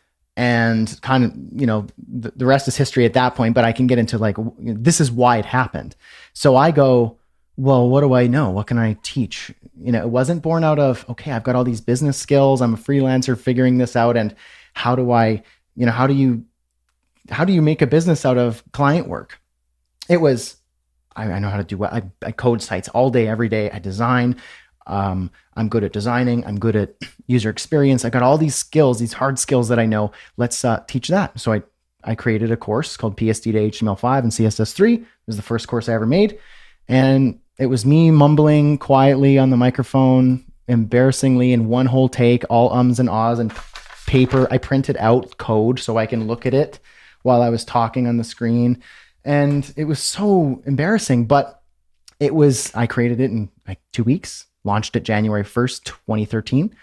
And kind of, you know, the, the rest is history at that point, but I can get into like, w- this is why it happened. So I go, well, what do I know? What can I teach? You know, it wasn't born out of, okay, I've got all these business skills. I'm a freelancer figuring this out. And how do I, you know, how do you, how do you make a business out of client work? It was, I, I know how to do what I, I code sites all day, every day. I design. Um, I'm good at designing. I'm good at user experience. I got all these skills, these hard skills that I know. Let's uh, teach that. So I, I created a course called P S D to H T M L five and C S S three. It was the first course I ever made. And it was me mumbling quietly on the microphone, embarrassingly in one whole take, all ums and ahs and paper. I printed out code so I can look at it while I was talking on the screen. And it was so embarrassing, but it was, I created it in like two weeks, launched it January first, twenty thirteen,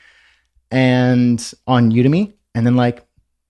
and on Udemy. And then like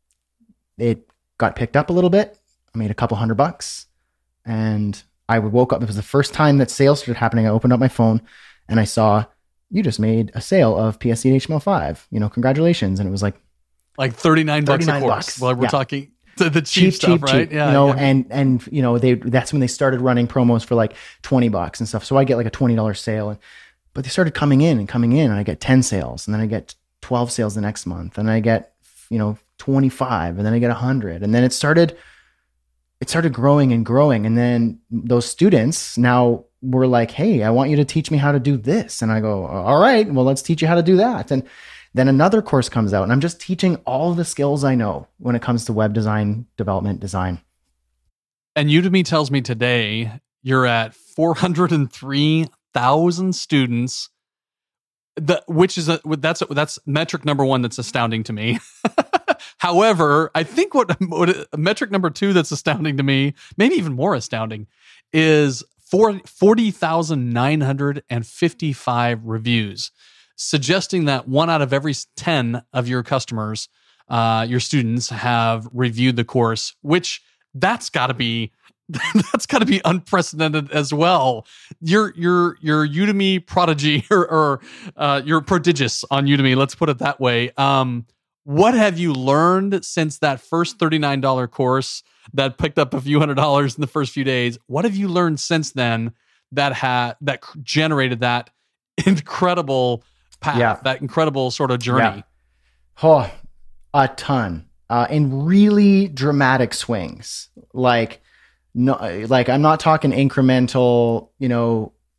it got picked up a little bit. I made a couple hundred bucks and I woke up. It was the first time that sales started happening. I opened up my phone and I saw, you just made a sale of P S D to H T M L five, you know, congratulations. And it was like, Like thirty-nine bucks a thirty-nine course. bucks. Well, we're Yeah. talking the, the cheap, stuff, right? cheap, you know, and, and, you know, they, that's when they started running promos for like twenty bucks and stuff. So I get like a twenty dollars sale, and, but they started coming in and coming in and I get ten sales and then I get twelve sales the next month and I get, you know, twenty-five and then I get a hundred. And then it started, it started growing and growing. And then those students now were like, hey, I want you to teach me how to do this. And I go, all right, well, let's teach you how to do that. And then another course comes out and I'm just teaching all the skills I know when it comes to web design, development, design. And Udemy tells me today you're at four hundred three thousand students, the, which is a, that's that's metric number one that's astounding to me. However, I think what, what metric number two that's astounding to me, maybe even more astounding, is forty thousand nine hundred fifty-five reviews, suggesting that one out of every ten of your customers, uh, your students, have reviewed the course, which that's got to be that's got to be unprecedented as well. You're you're you're Udemy prodigy, or, or uh, you're prodigious on Udemy. Let's put it that way. Um, what have you learned since that first thirty-nine dollars course that picked up a few hundred dollars in the first few days? What have you learned since then that had that generated that incredible path, Yeah. that incredible sort of journey? Yeah. Oh, a ton. Uh, in really dramatic swings. Like, no, like I'm not talking incremental, you know,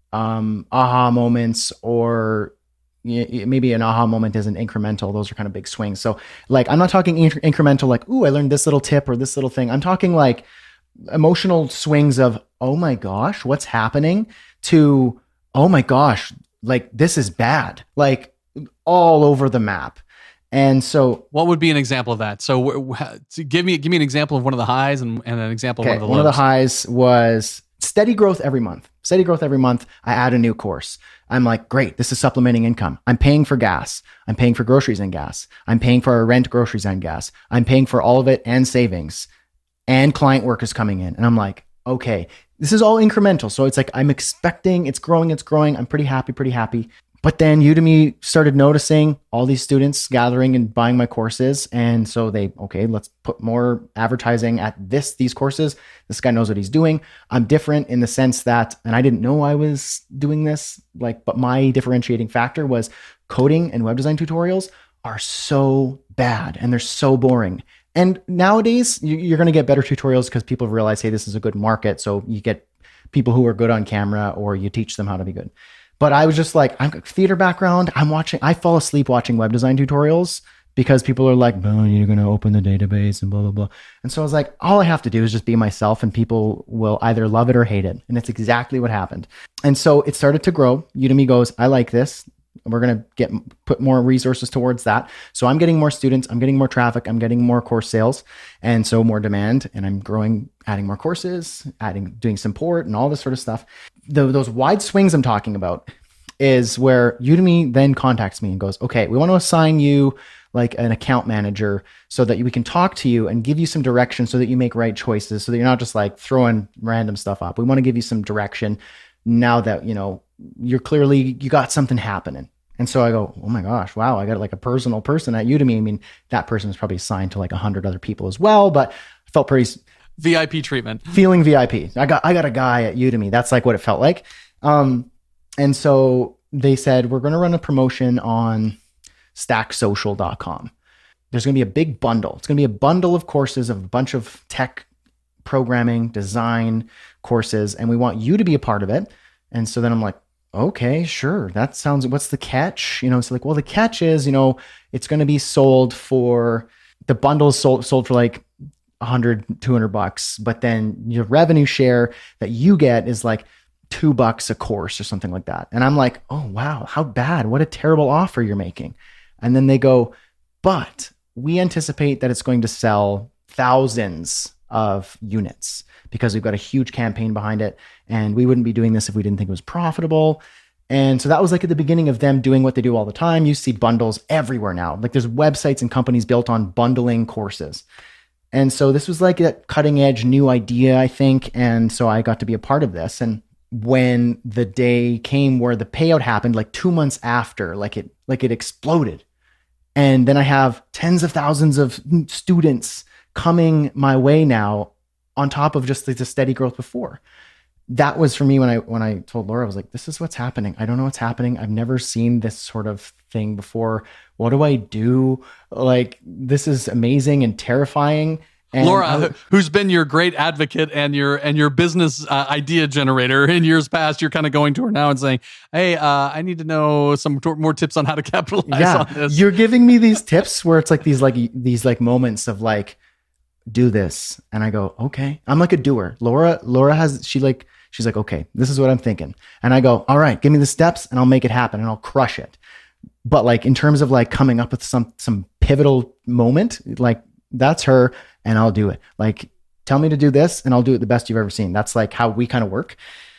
um, aha moments, or maybe an aha moment isn't incremental. Those are kind of big swings. So like, I'm not talking inc- incremental, like, ooh, I learned this little tip or this little thing. I'm talking like emotional swings of, oh my gosh, what's happening, to, oh my gosh, like this is bad, like all over the map. And so what would be an example of that? So give me, give me an example of one of the highs and, and an example okay, of one of the lows. One of the highs was steady growth every month. Steady growth every month. I add a new course. I'm like, great, this is supplementing income. I'm paying for gas. I'm paying for groceries and gas. I'm paying for our rent, groceries and gas. I'm paying for all of it and savings, and client work is coming in. And I'm like, okay, this is all incremental. So it's like, I'm expecting it's growing, it's growing. I'm pretty happy, pretty happy. But then Udemy started noticing all these students gathering and buying my courses. And so they, okay, let's put more advertising at this, these courses. This guy knows what he's doing. I'm different in the sense that, and I didn't know I was doing this, like, but my differentiating factor was coding and web design tutorials are so bad and they're so boring. And nowadays you're going to get better tutorials because people realize, hey, this is a good market. So you get people who are good on camera, or you teach them how to be good. But I was just like, I'm a theater background. I'm watching, I fall asleep watching web design tutorials because people are like, oh, you're going to open the database and blah, blah, blah. And so I was like, all I have to do is just be myself and people will either love it or hate it. And it's exactly what happened. And so it started to grow. Udemy goes, I like this. We're going to get, put more resources towards that. So I'm getting more students, I'm getting more traffic, I'm getting more course sales. And so more demand, and I'm growing, adding more courses, adding, doing support and all this sort of stuff. The, those wide swings I'm talking about is where Udemy then contacts me and goes, okay, we want to assign you like an account manager so that we can talk to you and give you some direction so that you make right choices, so that you're not just like throwing random stuff up. We want to give you some direction now that, you know, you're clearly, you got something happening. And so I go, oh my gosh, wow, I got like a personal person at Udemy. I mean, that person is probably assigned to like a hundred other people as well, but I felt pretty V I P treatment, feeling V I P. I got, I got a guy at Udemy. That's like what it felt like. Um, and so they said, we're going to run a promotion on stack social dot com. There's going to be a big bundle. It's going to be a bundle of courses of a bunch of tech, programming, design courses, and we want you to be a part of it. And so then I'm like, okay, sure. That sounds, what's the catch? You know, it's like, well, the catch is, you know, it's going to be sold for, the bundle is sold, sold for like a hundred, two hundred bucks. But then your revenue share that you get is like two bucks a course or something like that. And I'm like, oh, wow, how bad. What a terrible offer you're making. And then they go, but we anticipate that it's going to sell thousands of units because we've got a huge campaign behind it. And we wouldn't be doing this if we didn't think it was profitable. And so that was like at the beginning of them doing what they do all the time. You see bundles everywhere now. Like there's websites and companies built on bundling courses. And so this was like a cutting edge new idea, I think. And so I got to be a part of this. And when the day came where the payout happened, like two months after, like it, like it exploded. And then I have tens of thousands of students coming my way now on top of just the steady growth before. That was for me when I when I told Laura, I was like, this is what's happening. I don't know what's happening. I've never seen this sort of thing before. What do I do? Like, this is amazing and terrifying. And Laura, I, who's been your great advocate and your and your business uh, idea generator in years past, you're kind of going to her now and saying, hey, uh, I need to know some t- more tips on how to capitalize yeah, on this. You're giving me these tips where it's like these like these like moments of like, do this. And I go, okay. I'm like a doer. Laura, Laura has, she like, she's like, okay, this is what I'm thinking. And I go, all right, give me the steps and I'll make it happen and I'll crush it. But like, in terms of like coming up with some, some pivotal moment, like that's her and I'll do it. Like, tell me to do this and I'll do it the best you've ever seen. That's like how we kind of work.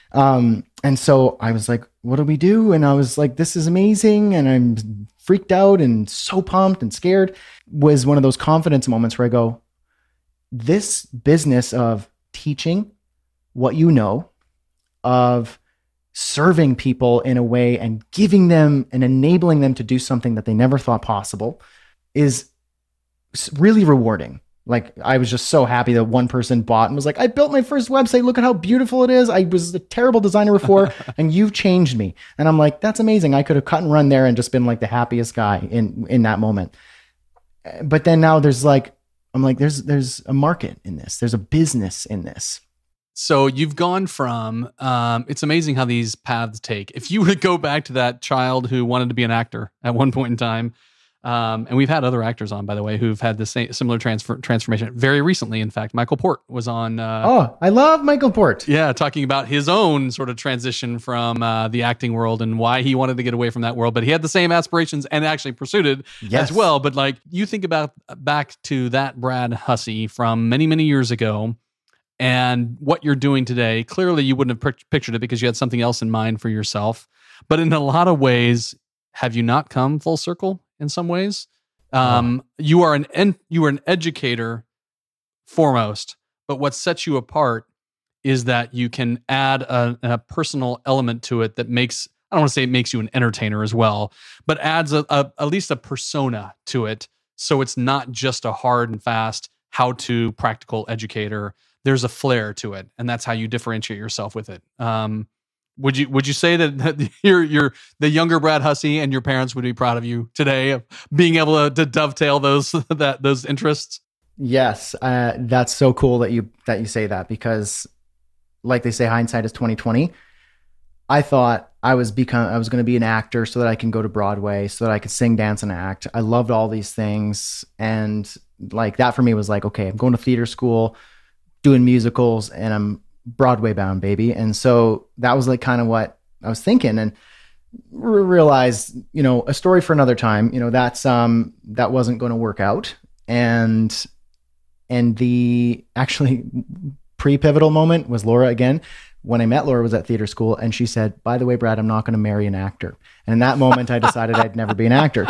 Um, and so I was like, what do we do? And I was like, this is amazing. And I'm freaked out and so pumped and scared. Was one of those confidence moments where I go, this business of teaching what you know, of serving people in a way and giving them and enabling them to do something that they never thought possible is really rewarding. Like, I was just so happy that one person bought and was like, I built my first website. Look at how beautiful it is. I was a terrible designer before and you've changed me. And I'm like, that's amazing. I could have cut and run there and just been like the happiest guy in, in that moment. But then now there's like, I'm like, there's, there's a market in this. There's a business in this. So you've gone from, um, it's amazing how these paths take. If you would go back to that child who wanted to be an actor at one point in time, um, and we've had other actors on, by the way, who've had the same similar transfer, transformation very recently. In fact, Michael Port was on. Uh, oh, I love Michael Port. Yeah, talking about his own sort of transition from uh, the acting world and why he wanted to get away from that world. But he had the same aspirations and actually pursued it yes. as well. But like you think about back to that Brad Hussey from many, many years ago, and what you're doing today, clearly you wouldn't have pictured it because you had something else in mind for yourself. But in a lot of ways, have you not come full circle in some ways? Um, oh. You are an en- you are an educator foremost, but what sets you apart is that you can add a, a personal element to it that makes, I don't want to say it makes you an entertainer as well, but adds a, a, at least a persona to it. So it's not just a hard and fast how-to practical educator. There's a flair to it, and that's how you differentiate yourself with it. Um, would you would you say that, that you're you're the younger Brad Hussey and your parents would be proud of you today of being able to, to dovetail those that those interests? Yes, uh, that's so cool that you that you say that, because, like they say, hindsight is twenty twenty. I thought I was become I was going to be an actor so that I can go to Broadway, so that I could sing, dance, and act. I loved all these things, and like that for me was like, okay, I'm going to theater school, doing musicals, and I'm Broadway bound, baby. And so that was like kind of what I was thinking, and re- realized, you know, a story for another time, you know, that's, um, that wasn't going to work out. And, and the actually pre-pivotal moment was Laura again. When I met Laura was at theater school, and she said, by the way, Brad, I'm not going to marry an actor. And in that moment I decided I'd never be an actor.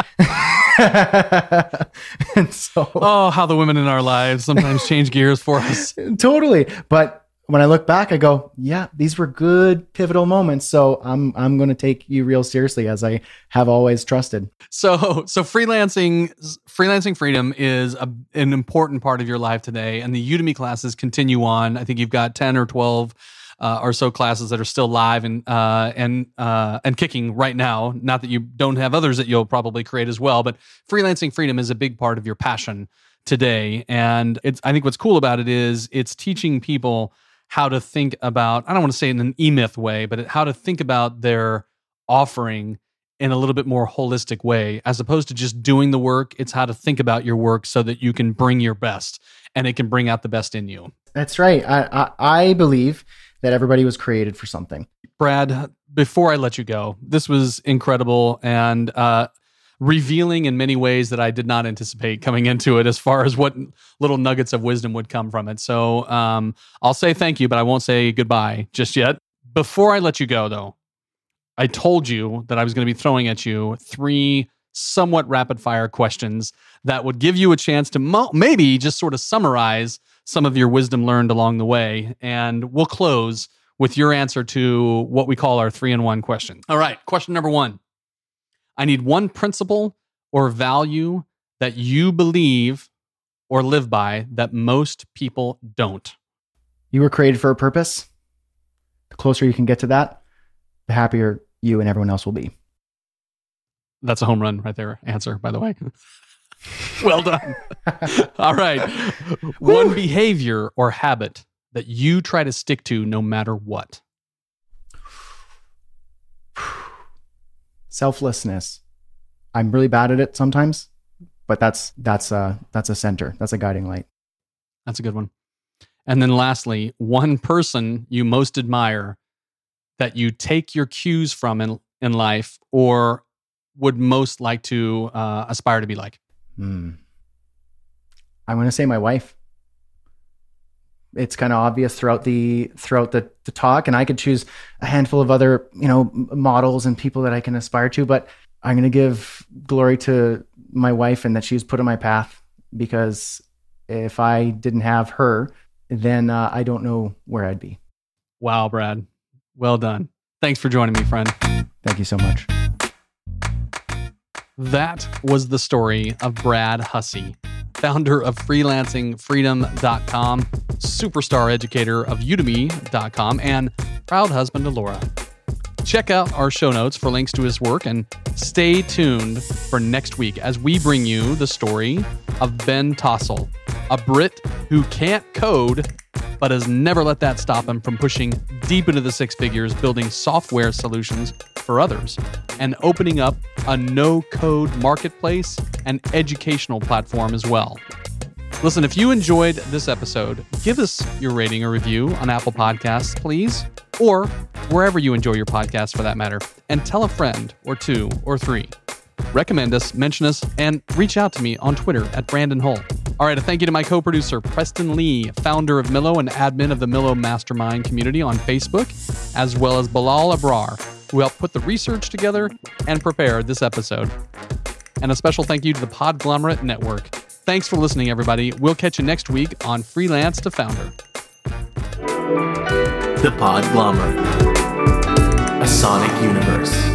And so, oh, how the women in our lives sometimes change gears for us. Totally. But when I look back, I go, yeah, these were good pivotal moments. So I'm I'm going to take you real seriously, as I have always trusted. So so freelancing freelancing freedom is a, an important part of your life today, and the Udemy classes continue on. I think you've got ten or twelve Uh, or so classes that are still live and uh, and uh, and kicking right now. Not that you don't have others that you'll probably create as well, but freelancing freedom is a big part of your passion today. And it's I think what's cool about it is it's teaching people how to think about, I don't want to say in an E-Myth way, but how to think about their offering in a little bit more holistic way, as opposed to just doing the work. It's how to think about your work so that you can bring your best and it can bring out the best in you. That's right. I I, I believe that everybody was created for something. Brad, before I let you go, this was incredible and uh, revealing in many ways that I did not anticipate coming into it, as far as what little nuggets of wisdom would come from it. So um, I'll say thank you, but I won't say goodbye just yet. Before I let you go, though, I told you that I was going to be throwing at you three somewhat rapid fire questions that would give you a chance to mo- maybe just sort of summarize some of your wisdom learned along the way. And we'll close with your answer to what we call our three in one question. All right. Question number one. I need one principle or value that you believe or live by that most people don't. You were created for a purpose. The closer you can get to that, the happier you and everyone else will be. That's a home run right there. Answer, by the way. Well done. All right. One behavior or habit that you try to stick to no matter what. Selflessness. I'm really bad at it sometimes, but that's that's a that's a center. That's a guiding light. That's a good one. And then lastly, one person you most admire that you take your cues from in, in life, or would most like to uh, aspire to be like. Hmm. I'm going to say my wife. It's kind of obvious throughout the throughout the, the talk, and I could choose a handful of other, you know, models and people that I can aspire to, but I'm going to give glory to my wife and that she's put in my path, because if I didn't have her, then uh, I don't know where I'd be. Wow, Brad. Well done. Thanks for joining me, friend. Thank you so much. That was the story of Brad Hussey, founder of freelancing freedom dot com, superstar educator of udemy dot com, and proud husband to Laura. Check out our show notes for links to his work, and stay tuned for next week as we bring you the story of Ben Tossell, a Brit who can't code but has never let that stop him from pushing deep into the six figures, building software solutions for others, and opening up a no-code marketplace and educational platform as well. Listen, if you enjoyed this episode, give us your rating or review on Apple Podcasts, please, or wherever you enjoy your podcast for that matter, and tell a friend or two or three. Recommend us, mention us, and reach out to me on Twitter at Brandon Hull. All right, a thank you to my co-producer, Preston Lee, founder of Millo and admin of the Millo Mastermind community on Facebook, as well as Bilal Abrar, who helped put the research together and prepare this episode. And a special thank you to the Podglomerate Network. Thanks for listening, everybody. We'll catch you next week on Freelance to Founder. The Podglomerate, a sonic universe.